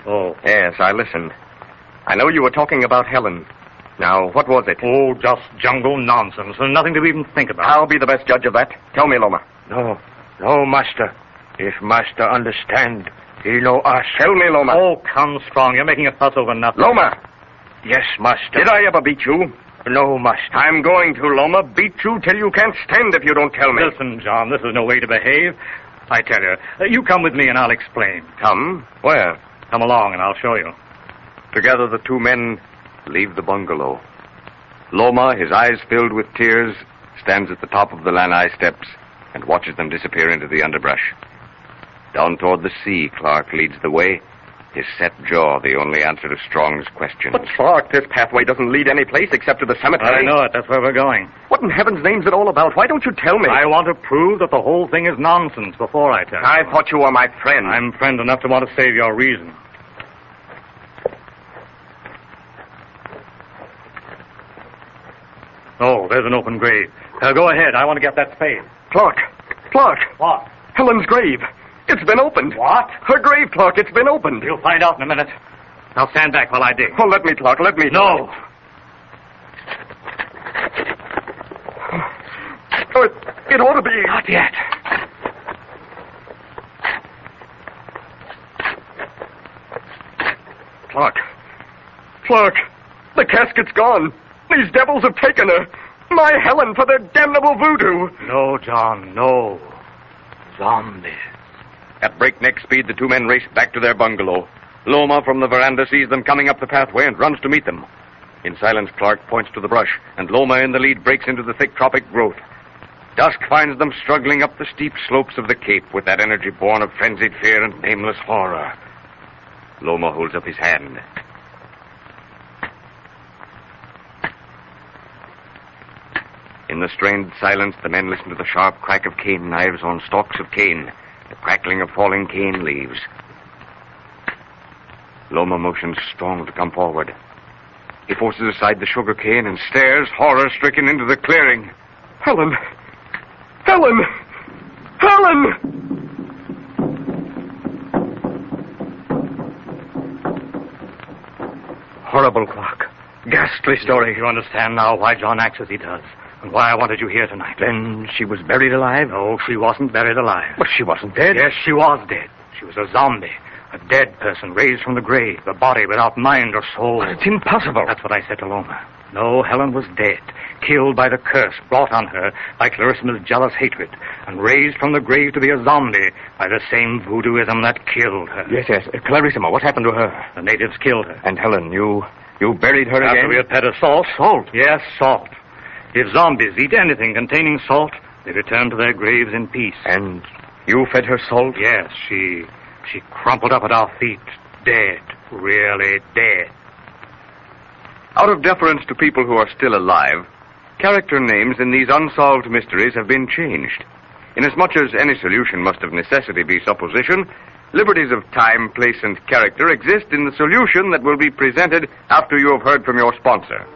Oh. Yes, I listened. I know you were talking about Helen. Now, what was it? Oh, just jungle nonsense. There's nothing to even think about. I'll be the best judge of that. Tell me, Loma. No. No, Master. If Master understand, he know us. Tell me, Loma. Oh, come strong. You're making a fuss over nothing. Loma! Yes, Master. Did I ever beat you? No, Master. I'm going to, Loma. Beat you till you can't stand if you don't tell me. Listen, John, this is no way to behave. I tell you, uh, you come with me and I'll explain. Come? Where? Come along and I'll show you. Together the two men leave the bungalow. Loma, his eyes filled with tears, stands at the top of the lanai steps and watches them disappear into the underbrush. Down toward the sea, Clark leads the way, his set jaw the only answer to Strong's question. But, Clark, this pathway doesn't lead any place except to the cemetery. I know it. That's where we're going. What in heaven's name's it all about? Why don't you tell me? I want to prove that the whole thing is nonsense before I tell you. I thought you were my friend. I'm friend enough to want to save your reason. Oh, there's an open grave. Uh, go ahead. I want to get that spade. Clark! Clark! What? Helen's grave. It's been opened. What? Her grave, Clark. It's been opened. You'll find out in a minute. Now stand back while I dig. Oh, let me, Clark. Let me. No. Oh, it, it ought to be. Not yet. Clark. Clark. The casket's gone. These devils have taken her. My Helen for their damnable voodoo. No, John, no. Zombies. At breakneck speed, the two men race back to their bungalow. Loma from the veranda sees them coming up the pathway and runs to meet them. In silence, Clark points to the brush, and Loma in the lead breaks into the thick tropic growth. Dusk finds them struggling up the steep slopes of the cape with that energy born of frenzied fear and nameless horror. Loma holds up his hand. In the strained silence, the men listen to the sharp crack of cane knives on stalks of cane, the crackling of falling cane leaves. Loma motions Strong to come forward. He forces aside the sugar cane and stares, horror-stricken, into the clearing. Helen! Helen! Helen! Horrible, Clark. Ghastly story. You understand now why John acts as he does. And why I wanted you here tonight. Then she was buried alive? No, she wasn't buried alive. But she wasn't dead? Yes, she was dead. She was a zombie. A dead person raised from the grave. A body without mind or soul. But it's impossible. That's what I said to Loma. No, Helen was dead. Killed by the curse brought on her by Clarissa's jealous hatred. And raised from the grave to be a zombie by the same voodooism that killed her. Yes, yes. Uh, Clarissima, what happened to her? The natives killed her. And Helen, you... you buried her After again? we had fed her salt. Salt? Yes, salt. If zombies eat anything containing salt, they return to their graves in peace. And you fed her salt? Yes, she she crumpled up at our feet, dead, really dead. Out of deference to people who are still alive, character names in these unsolved mysteries have been changed. Inasmuch as any solution must of necessity be supposition, liberties of time, place, and character exist in the solution that will be presented after you have heard from your sponsor.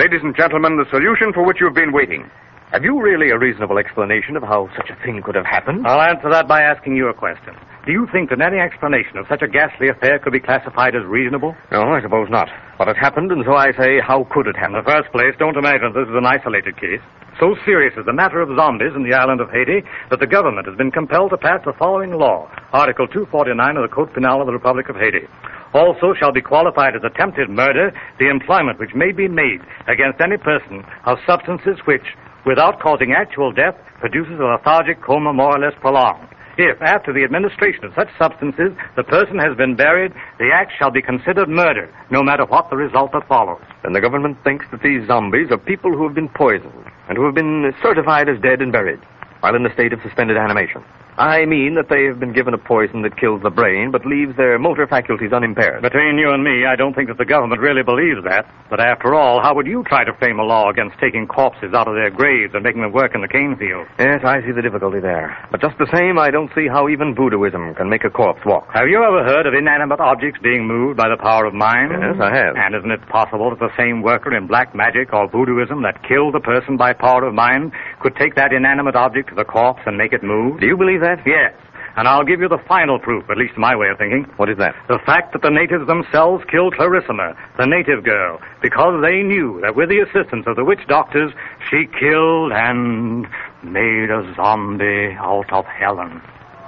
Ladies and gentlemen, the solution for which you've been waiting. Have you really a reasonable explanation of how such a thing could have happened? I'll answer that by asking you a question. Do you think that any explanation of such a ghastly affair could be classified as reasonable? No, I suppose not. But it happened, and so I say, how could it happen? In the first place, don't imagine this is an isolated case. So serious is the matter of zombies in the island of Haiti that the government has been compelled to pass the following law, Article two forty-nine of the Code Penal of the Republic of Haiti. Also shall be qualified as attempted murder the employment which may be made against any person of substances which, without causing actual death, produces a lethargic coma more or less prolonged. If, after the administration of such substances, the person has been buried, the act shall be considered murder, no matter what the result that follows. Then the government thinks that these zombies are people who have been poisoned and who have been certified as dead and buried, while in a state of suspended animation. I mean that they have been given a poison that kills the brain but leaves their motor faculties unimpaired. Between you and me, I don't think that the government really believes that. But after all, how would you try to frame a law against taking corpses out of their graves and making them work in the cane field? Yes, I see the difficulty there. But just the same, I don't see how even voodooism can make a corpse walk. Have you ever heard of inanimate objects being moved by the power of mind? Yes, I have. And isn't it possible that the same worker in black magic or voodooism that killed the person by power of mind could take that inanimate object to the corpse and make it move? Do you believe that? Yes. And I'll give you the final proof, at least my way of thinking. What is that? The fact that the natives themselves killed Clarissima, the native girl, because they knew that with the assistance of the witch doctors, she killed and made a zombie out of Helen.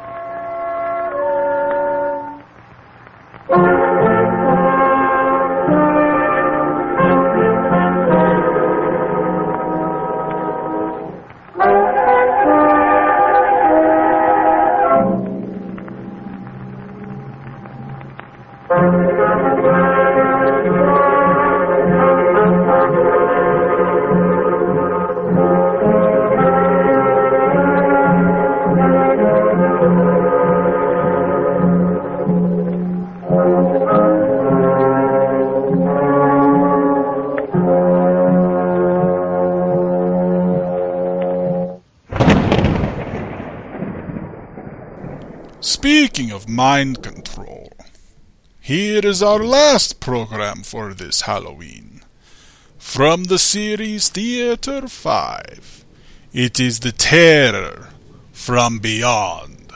Speaking of mind control, here is our last program for this Halloween. From the series Theater five, it is The Terror from Beyond.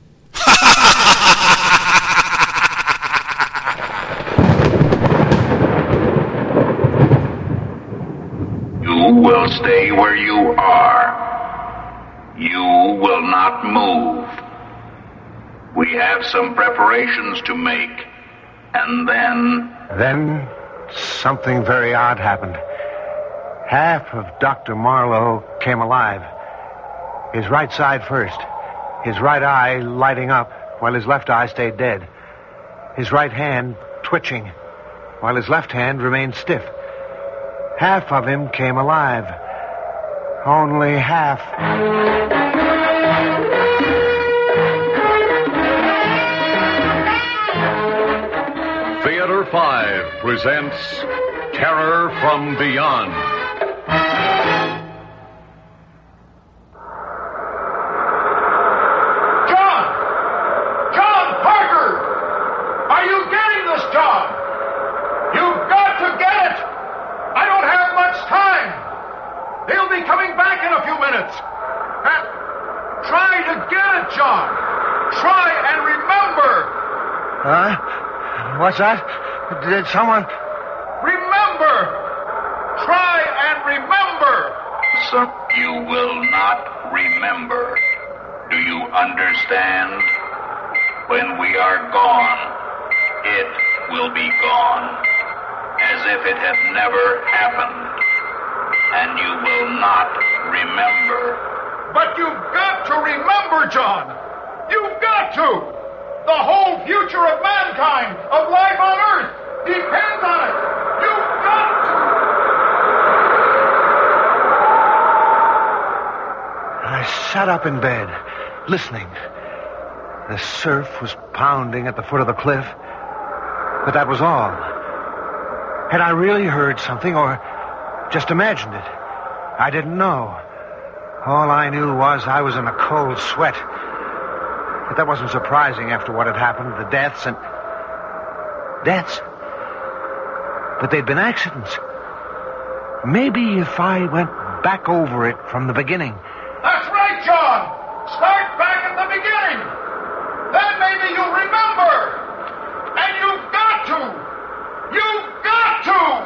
You will stay where you are. You will not move. We have some preparations to make, and then... Then something very odd happened. Half of Doctor Marlowe came alive. His right side first. His right eye lighting up, while his left eye stayed dead. His right hand twitching, while his left hand remained stiff. Half of him came alive. Only half. Theater five presents Terror from Beyond. John! John Parker! Are you getting this, John? You've got to get it! I don't have much time. They'll be coming back in a few minutes. And try to get it, John. Try and remember. Huh? What's that? Did someone... Remember! Try and remember! So you will not remember. Do you understand? When we are gone, it will be gone, as if it had never happened, and you will not remember. But you've got to remember, John! You've got to! The whole future of mankind, of life on Earth, depends on it. You've got to. I sat up in bed, listening. The surf was pounding at the foot of the cliff, but that was all. Had I really heard something, or just imagined it? I didn't know. All I knew was I was in a cold sweat. But that wasn't surprising after what had happened, the deaths and... Deaths? But they'd been accidents. Maybe if I went back over it from the beginning. That's right, John. Start back at the beginning. Then maybe you'll remember. And you've got to. You've got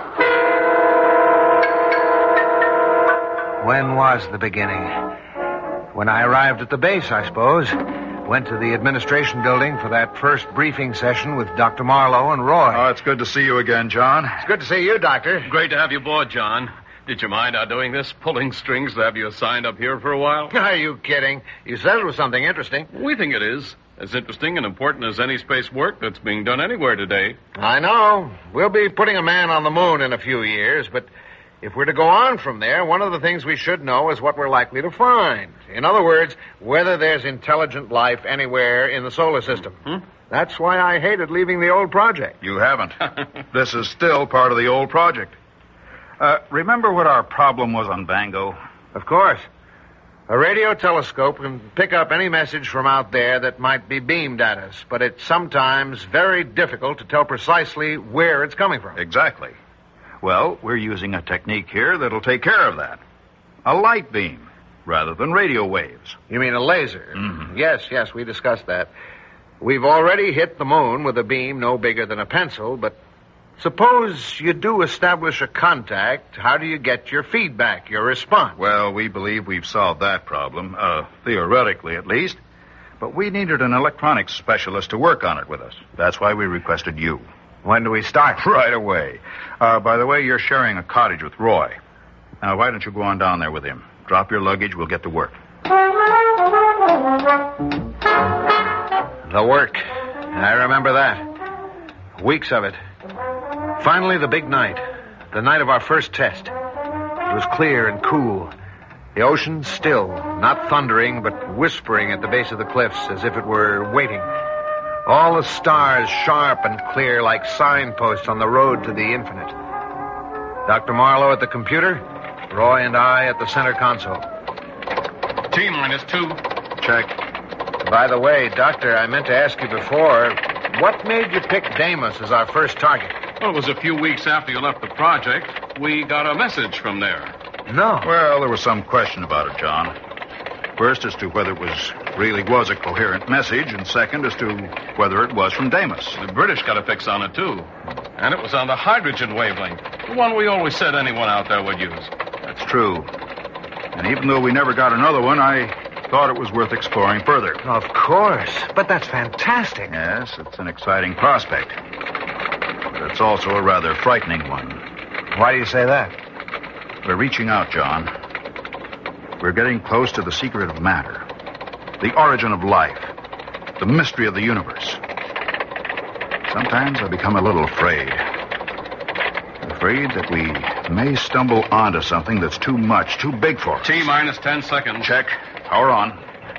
to. When was the beginning? When I arrived at the base, I suppose. Went to the administration building for that first briefing session with Doctor Marlowe and Roy. Oh, it's good to see you again, John. It's good to see you, Doctor. Great to have you aboard, John. Did you mind our doing this? Pulling strings to have you assigned up here for a while? Are you kidding? You said it was something interesting. We think it is. As interesting and important as any space work that's being done anywhere today. I know. We'll be putting a man on the moon in a few years, but if we're to go on from there, one of the things we should know is what we're likely to find. In other words, whether there's intelligent life anywhere in the solar system. Mm-hmm. That's why I hated leaving the old project. You haven't. This is still part of the old project. Uh, remember what our problem was on Bango? Of course. A radio telescope can pick up any message from out there that might be beamed at us, but it's sometimes very difficult to tell precisely where it's coming from. Exactly. Well, we're using a technique here that'll take care of that. A light beam, rather than radio waves. You mean a laser? Mm-hmm. Yes, yes, we discussed that. We've already hit the moon with a beam no bigger than a pencil, but suppose you do establish a contact, how do you get your feedback, your response? Well, we believe we've solved that problem, uh, theoretically at least. But we needed an electronics specialist to work on it with us. That's why we requested you. When do we start? Right away. Uh, by the way, you're sharing a cottage with Roy. Now, why don't you go on down there with him? Drop your luggage, we'll get to work. The work. I remember that. Weeks of it. Finally, the big night. The night of our first test. It was clear and cool. The ocean still, not thundering, but whispering at the base of the cliffs as if it were waiting. All the stars sharp and clear like signposts on the road to the infinite. Doctor Marlowe at the computer, Roy and I at the center console. T minus two. Check. By the way, Doctor, I meant to ask you before, what made you pick Deimos as our first target? Well, it was a few weeks after you left the project. We got a message from there. No. Well, there was some question about it, John. First, as to whether it was really was a coherent message, and second, as to whether it was from Deimos. The British got a fix on it, too. And it was on the hydrogen wavelength, the one we always said anyone out there would use. That's true. And even though we never got another one, I thought it was worth exploring further. Of course. But that's fantastic. Yes, it's an exciting prospect. But it's also a rather frightening one. Why do you say that? We're reaching out, John. We're getting close to the secret of matter, the origin of life, the mystery of the universe. Sometimes I become a little afraid. Afraid that we may stumble onto something that's too much, too big for us. T minus ten seconds. Check. Power on.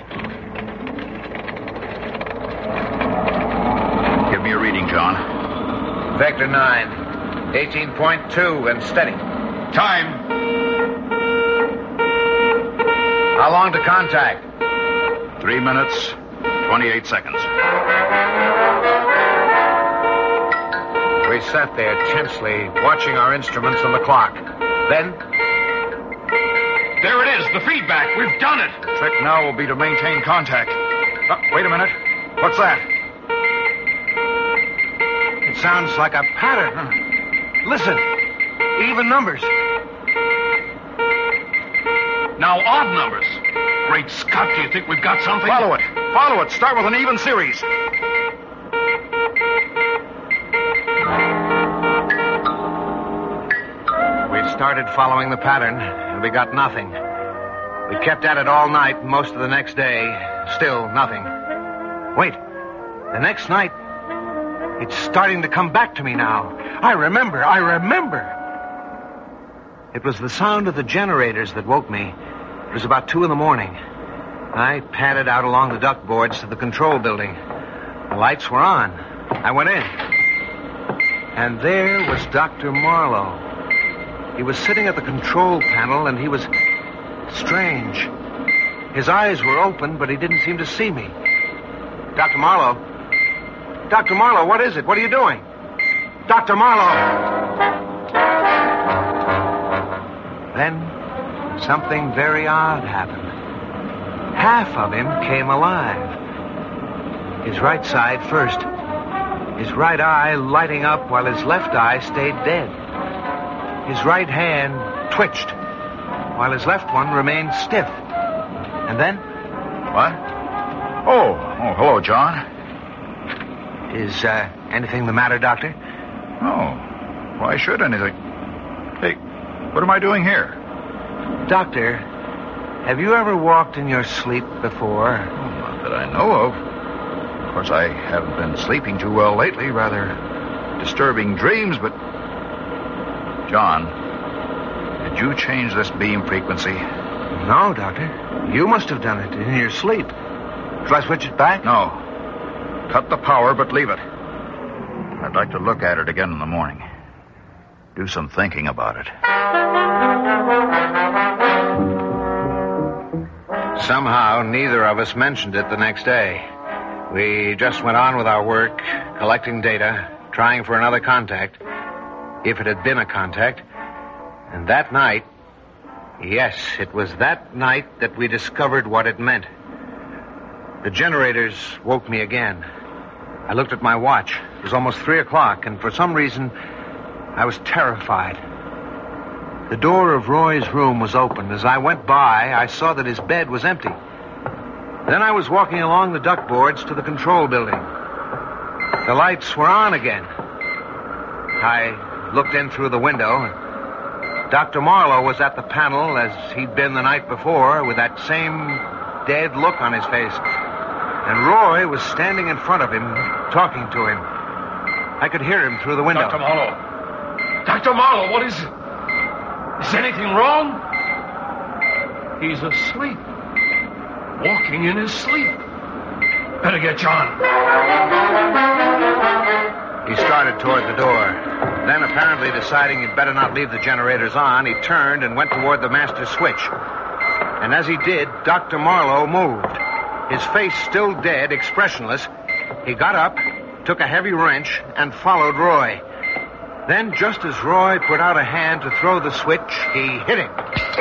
Give me a reading, John. Vector nine. eighteen point two and steady. Time. How long to contact? Three minutes, twenty-eight seconds. We sat there tensely, watching our instruments and the clock. Then... There it is, the feedback. We've done it. The trick now will be to maintain contact. Oh, wait a minute. What's that? It sounds like a pattern. Listen. Even numbers. Now odd numbers. Great Scott, do you think we've got something? Follow it. Follow it. Start with an even series. We started following the pattern, and we got nothing. We kept at it all night, most of the next day. Still nothing. Wait. The next night, it's starting to come back to me now. I remember. I remember. It was the sound of the generators that woke me. It was about two in the morning. I padded out along the duct boards to the control building. The lights were on. I went in. And there was Doctor Marlowe. He was sitting at the control panel, and he was strange. His eyes were open, but he didn't seem to see me. Doctor Marlowe. Doctor Marlowe, what is it? What are you doing? Doctor Marlowe. Then something very odd happened. Half of him came alive. His right side first. His right eye lighting up while his left eye stayed dead. His right hand twitched while his left one remained stiff. And then... What? Oh, oh, hello, John. Is uh, anything the matter, Doctor? Oh, why should anything? Hey, what am I doing here? Doctor, have you ever walked in your sleep before? Oh, not that I know of. Of course, I haven't been sleeping too well lately. Rather disturbing dreams, but... John, did you change this beam frequency? No, Doctor. You must have done it in your sleep. Shall I switch it back? No. Cut the power, but leave it. I'd like to look at it again in the morning. Do some thinking about it. Somehow, neither of us mentioned it the next day. We just went on with our work, collecting data, trying for another contact, if it had been a contact. And that night, yes, it was that night that we discovered what it meant. The generators woke me again. I looked at my watch. It was almost three o'clock, and for some reason, I was terrified. The door of Roy's room was open. As I went by, I saw that his bed was empty. Then I was walking along the duckboards to the control building. The lights were on again. I looked in through the window. Doctor Marlowe was at the panel as he'd been the night before, with that same dead look on his face. And Roy was standing in front of him, talking to him. I could hear him through the window. Doctor Marlowe. Doctor Marlowe, what is it? Is anything wrong? He's asleep. Walking in his sleep. Better get John. He started toward the door. Then, apparently deciding he'd better not leave the generators on, he turned and went toward the master switch. And as he did, Doctor Marlowe moved. His face still dead, expressionless. He got up, took a heavy wrench, and followed Roy. Then, just as Roy put out a hand to throw the switch, he hit him.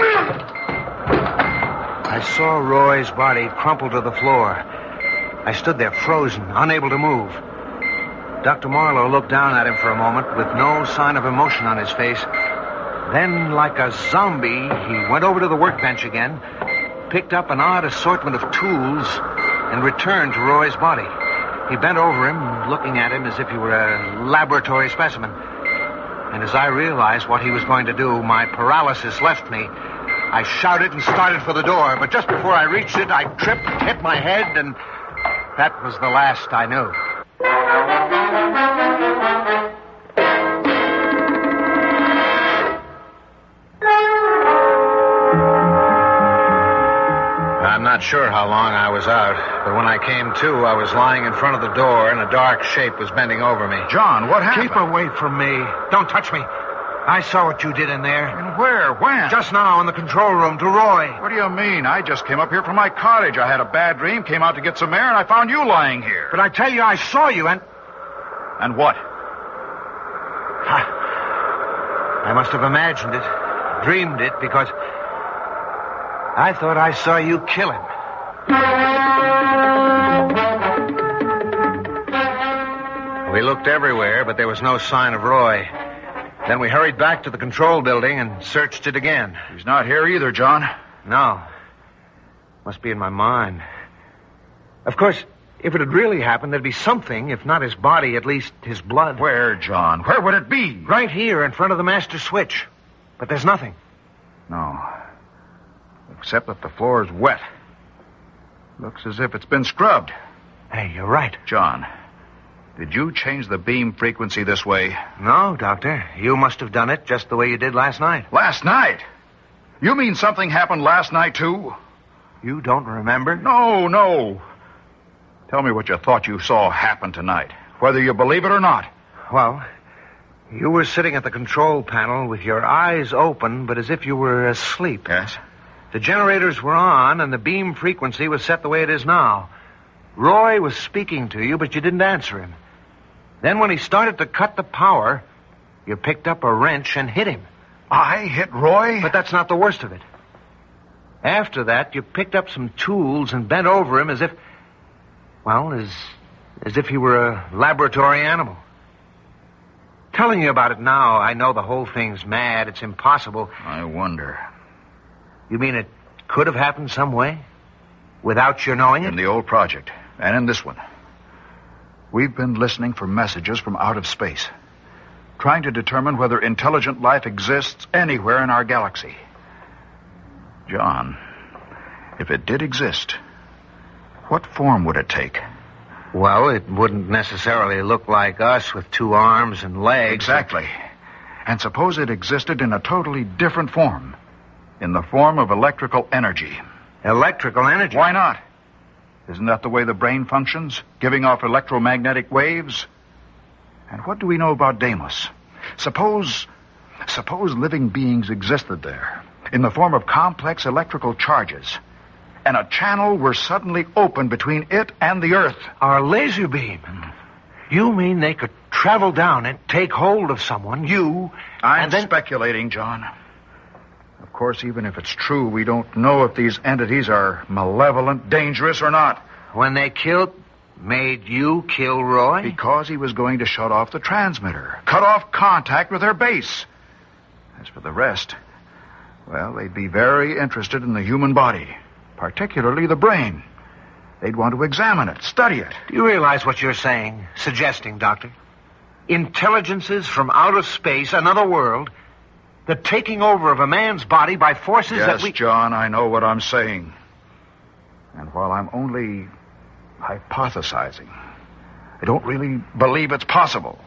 I saw Roy's body crumple to the floor. I stood there frozen, unable to move. Doctor Marlowe looked down at him for a moment with no sign of emotion on his face. Then, like a zombie, he went over to the workbench again, picked up an odd assortment of tools, and returned to Roy's body. He bent over him, looking at him as if he were a laboratory specimen. And as I realized what he was going to do, my paralysis left me. I shouted and started for the door, but just before I reached it, I tripped, hit my head, and that was the last I knew. I'm not sure how long I was out, but when I came to, I was lying in front of the door and a dark shape was bending over me. John, what happened? Keep away from me. Don't touch me. I saw what you did in there. And where? When? Just now in the control room to Roy. What do you mean? I just came up here from my cottage. I had a bad dream, came out to get some air, and I found you lying here. But I tell you, I saw you and... And what? I must have imagined it, dreamed it, because I thought I saw you kill him. We looked everywhere, but there was no sign of Roy. Then we hurried back to the control building and searched it again. He's not here either, John. No. Must be in my mind. Of course, if it had really happened, there'd be something, if not his body, at least his blood. Where, John? Where would it be? Right here in front of the master switch. But there's nothing. No. Except that the floor is wet. Looks as if it's been scrubbed. Hey, you're right. John, did you change the beam frequency this way? No, Doctor. You must have done it just the way you did last night. Last night? You mean something happened last night, too? You don't remember? No, no. Tell me what you thought you saw happen tonight, whether you believe it or not. Well, you were sitting at the control panel with your eyes open, but as if you were asleep. Yes? The generators were on, and the beam frequency was set the way it is now. Roy was speaking to you, but you didn't answer him. Then when he started to cut the power, you picked up a wrench and hit him. I hit Roy? But that's not the worst of it. After that, you picked up some tools and bent over him as if, well, as, as if he were a laboratory animal. Telling you about it now, I know the whole thing's mad. It's impossible. I wonder. You mean it could have happened some way? Without your knowing it? In the old project, and in this one. We've been listening for messages from out of space, trying to determine whether intelligent life exists anywhere in our galaxy. John, if it did exist, what form would it take? Well, it wouldn't necessarily look like us with two arms and legs. Exactly. And suppose it existed in a totally different form. In the form of electrical energy. Electrical energy? Why not? Isn't that the way the brain functions? Giving off electromagnetic waves? And what do we know about Deimos? Suppose... Suppose living beings existed there, in the form of complex electrical charges, and a channel were suddenly opened between it and the Earth. Our laser beam? Mm. You mean they could travel down and take hold of someone, you... I'm and then... speculating, John. Of course, even if it's true, we don't know if these entities are malevolent, dangerous, or not. When they killed... made you kill Roy? Because he was going to shut off the transmitter. Cut off contact with their base. As for the rest, well, they'd be very interested in the human body, particularly the brain. They'd want to examine it, study it. Do you realize what you're saying, suggesting, Doctor? Intelligences from outer space, another world, the taking over of a man's body by forces yes, that we... Yes, John, I know what I'm saying. And while I'm only hypothesizing, I don't really believe it's possible.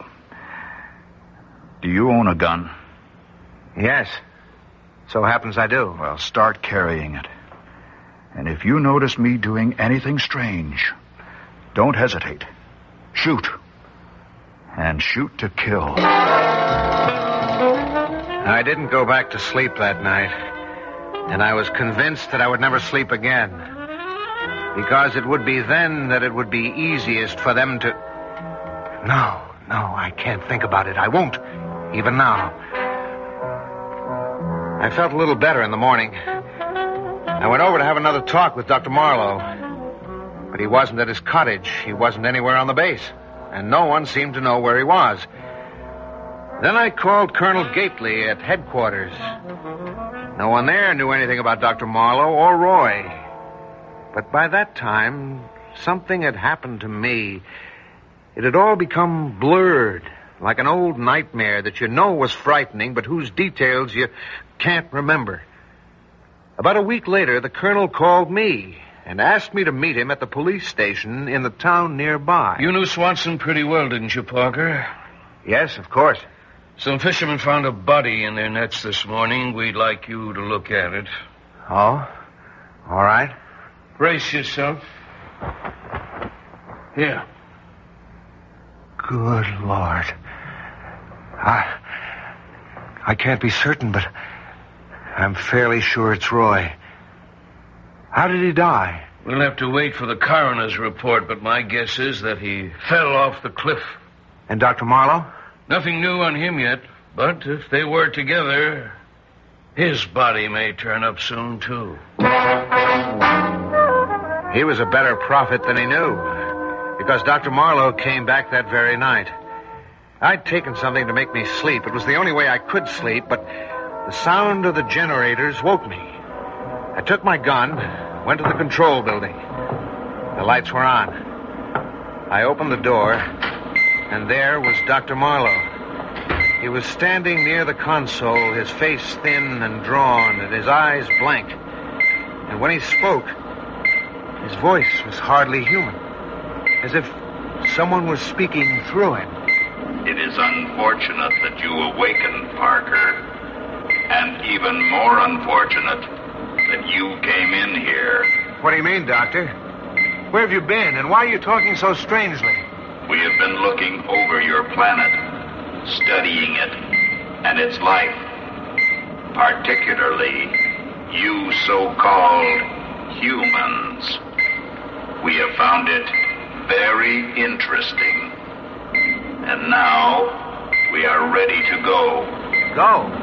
Do you own a gun? Yes. So happens I do. Well, start carrying it. And if you notice me doing anything strange, don't hesitate. Shoot. And shoot to kill. I didn't go back to sleep that night. And I was convinced that I would never sleep again. Because it would be then that it would be easiest for them to... No, no, I can't think about it. I won't, even now. I felt a little better in the morning. I went over to have another talk with Doctor Marlowe. But he wasn't at his cottage. He wasn't anywhere on the base. And no one seemed to know where he was. Then I called Colonel Gately at headquarters. No one there knew anything about Doctor Marlowe or Roy. But by that time, something had happened to me. It had all become blurred, like an old nightmare that you know was frightening, but whose details you can't remember. About a week later, the colonel called me and asked me to meet him at the police station in the town nearby. You knew Swanson pretty well, didn't you, Parker? Yes, of course. Some fishermen found a body in their nets this morning. We'd like you to look at it. Oh? All right. Brace yourself. Here. Good Lord. I... I can't be certain, but I'm fairly sure it's Roy. How did he die? We'll have to wait for the coroner's report, but my guess is that he fell off the cliff. And Doctor Marlowe? Nothing new on him yet, but if they were together, his body may turn up soon, too. He was a better prophet than he knew, because Doctor Marlowe came back that very night. I'd taken something to make me sleep. It was the only way I could sleep, but the sound of the generators woke me. I took my gun, went to the control building. The lights were on. I opened the door, and there was Doctor Marlowe. He was standing near the console, his face thin and drawn, and his eyes blank. And when he spoke, his voice was hardly human, as if someone was speaking through him. It is unfortunate that you awakened, Parker, and even more unfortunate that you came in here. What do you mean, Doctor? Where have you been, and why are you talking so strangely? We have been looking over your planet, studying it and its life, particularly you so-called humans. We have found it very interesting. And now we are ready to go. Go?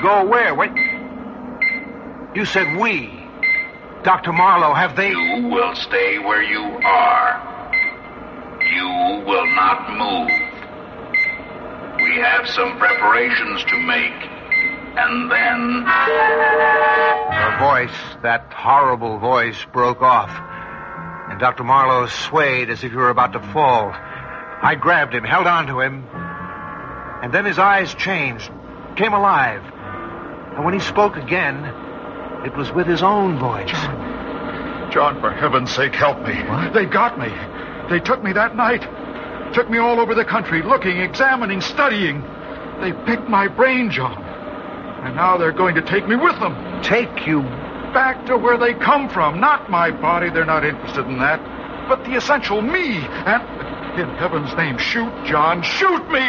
go where? Wait. You said we. Doctor Marlowe, have they... You will stay where you are. You will not move. We have some preparations to make. And then... Her voice, that horrible voice, broke off. And Doctor Marlowe swayed as if he were about to fall. I grabbed him, held on to him. And then his eyes changed, came alive. And when he spoke again, it was with his own voice. John, John, for heaven's sake, help me. What? They got me. They took me that night. Took me all over the country, looking, examining, studying. They picked my brain, John. And now they're going to take me with them. Take you? Back to where they come from. Not my body. They're not interested in that. But the essential me. And in heaven's name, shoot, John. Shoot me.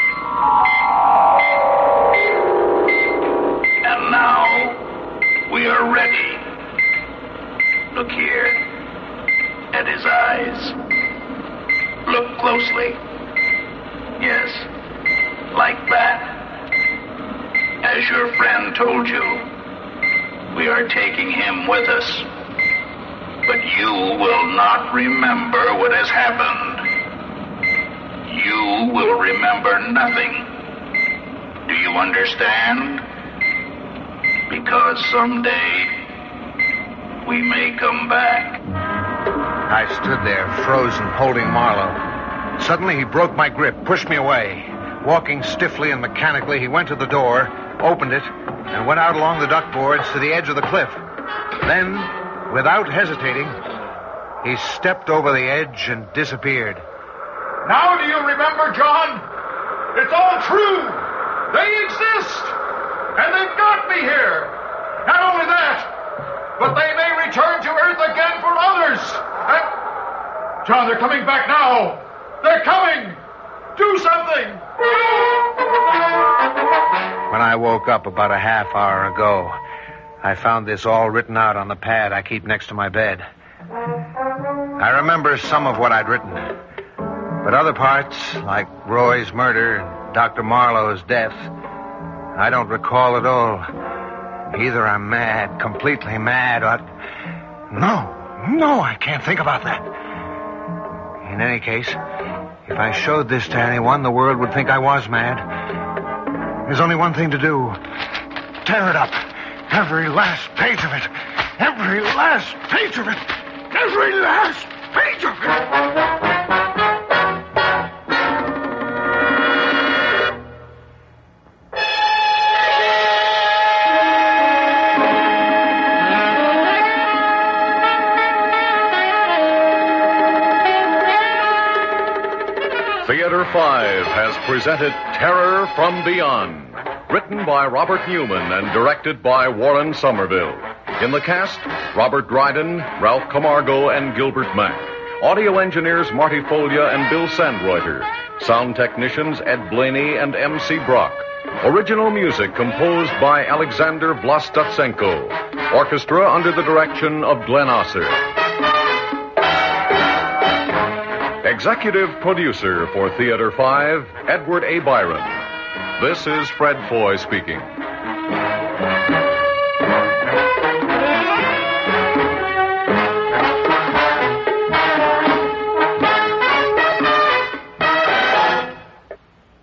And now... we are ready. Look here. At his eyes. Look closely. Yes. Like that. As your friend told you, we are taking him with us. But you will not remember what has happened. You will remember nothing. Do you understand? Because someday we may come back. I stood there, frozen, holding Marlowe. Suddenly he broke my grip, pushed me away. Walking stiffly and mechanically, he went to the door, opened it, and went out along the duckboards to the edge of the cliff. Then, without hesitating, he stepped over the edge and disappeared. Now do you remember, John? It's all true. They exist. And they've got me here. Not only that, but they may return to Earth again for others. And... John, they're coming back now. They're coming. Do something. When I woke up about a half hour ago, I found this all written out on the pad I keep next to my bed. I remember some of what I'd written. But other parts, like Roy's murder and Doctor Marlowe's death, I don't recall at all. Either I'm mad, completely mad, or... No, no, I can't think about that. In any case, if I showed this to anyone, the world would think I was mad. There's only one thing to do. Tear it up. Every last page of it. Every last page of it. Every last page of it. Theater five has presented Terror from Beyond, written by Robert Newman and directed by Warren Somerville. In the cast, Robert Dryden, Ralph Camargo, and Gilbert Mack. Audio engineers Marty Folia and Bill Sandreuter. Sound technicians Ed Blaney and M C Brock. Original music composed by Alexander Vlastotsenko. Orchestra under the direction of Glenn Osser. Executive producer for Theater five, Edward A. Byron. This is Fred Foy speaking.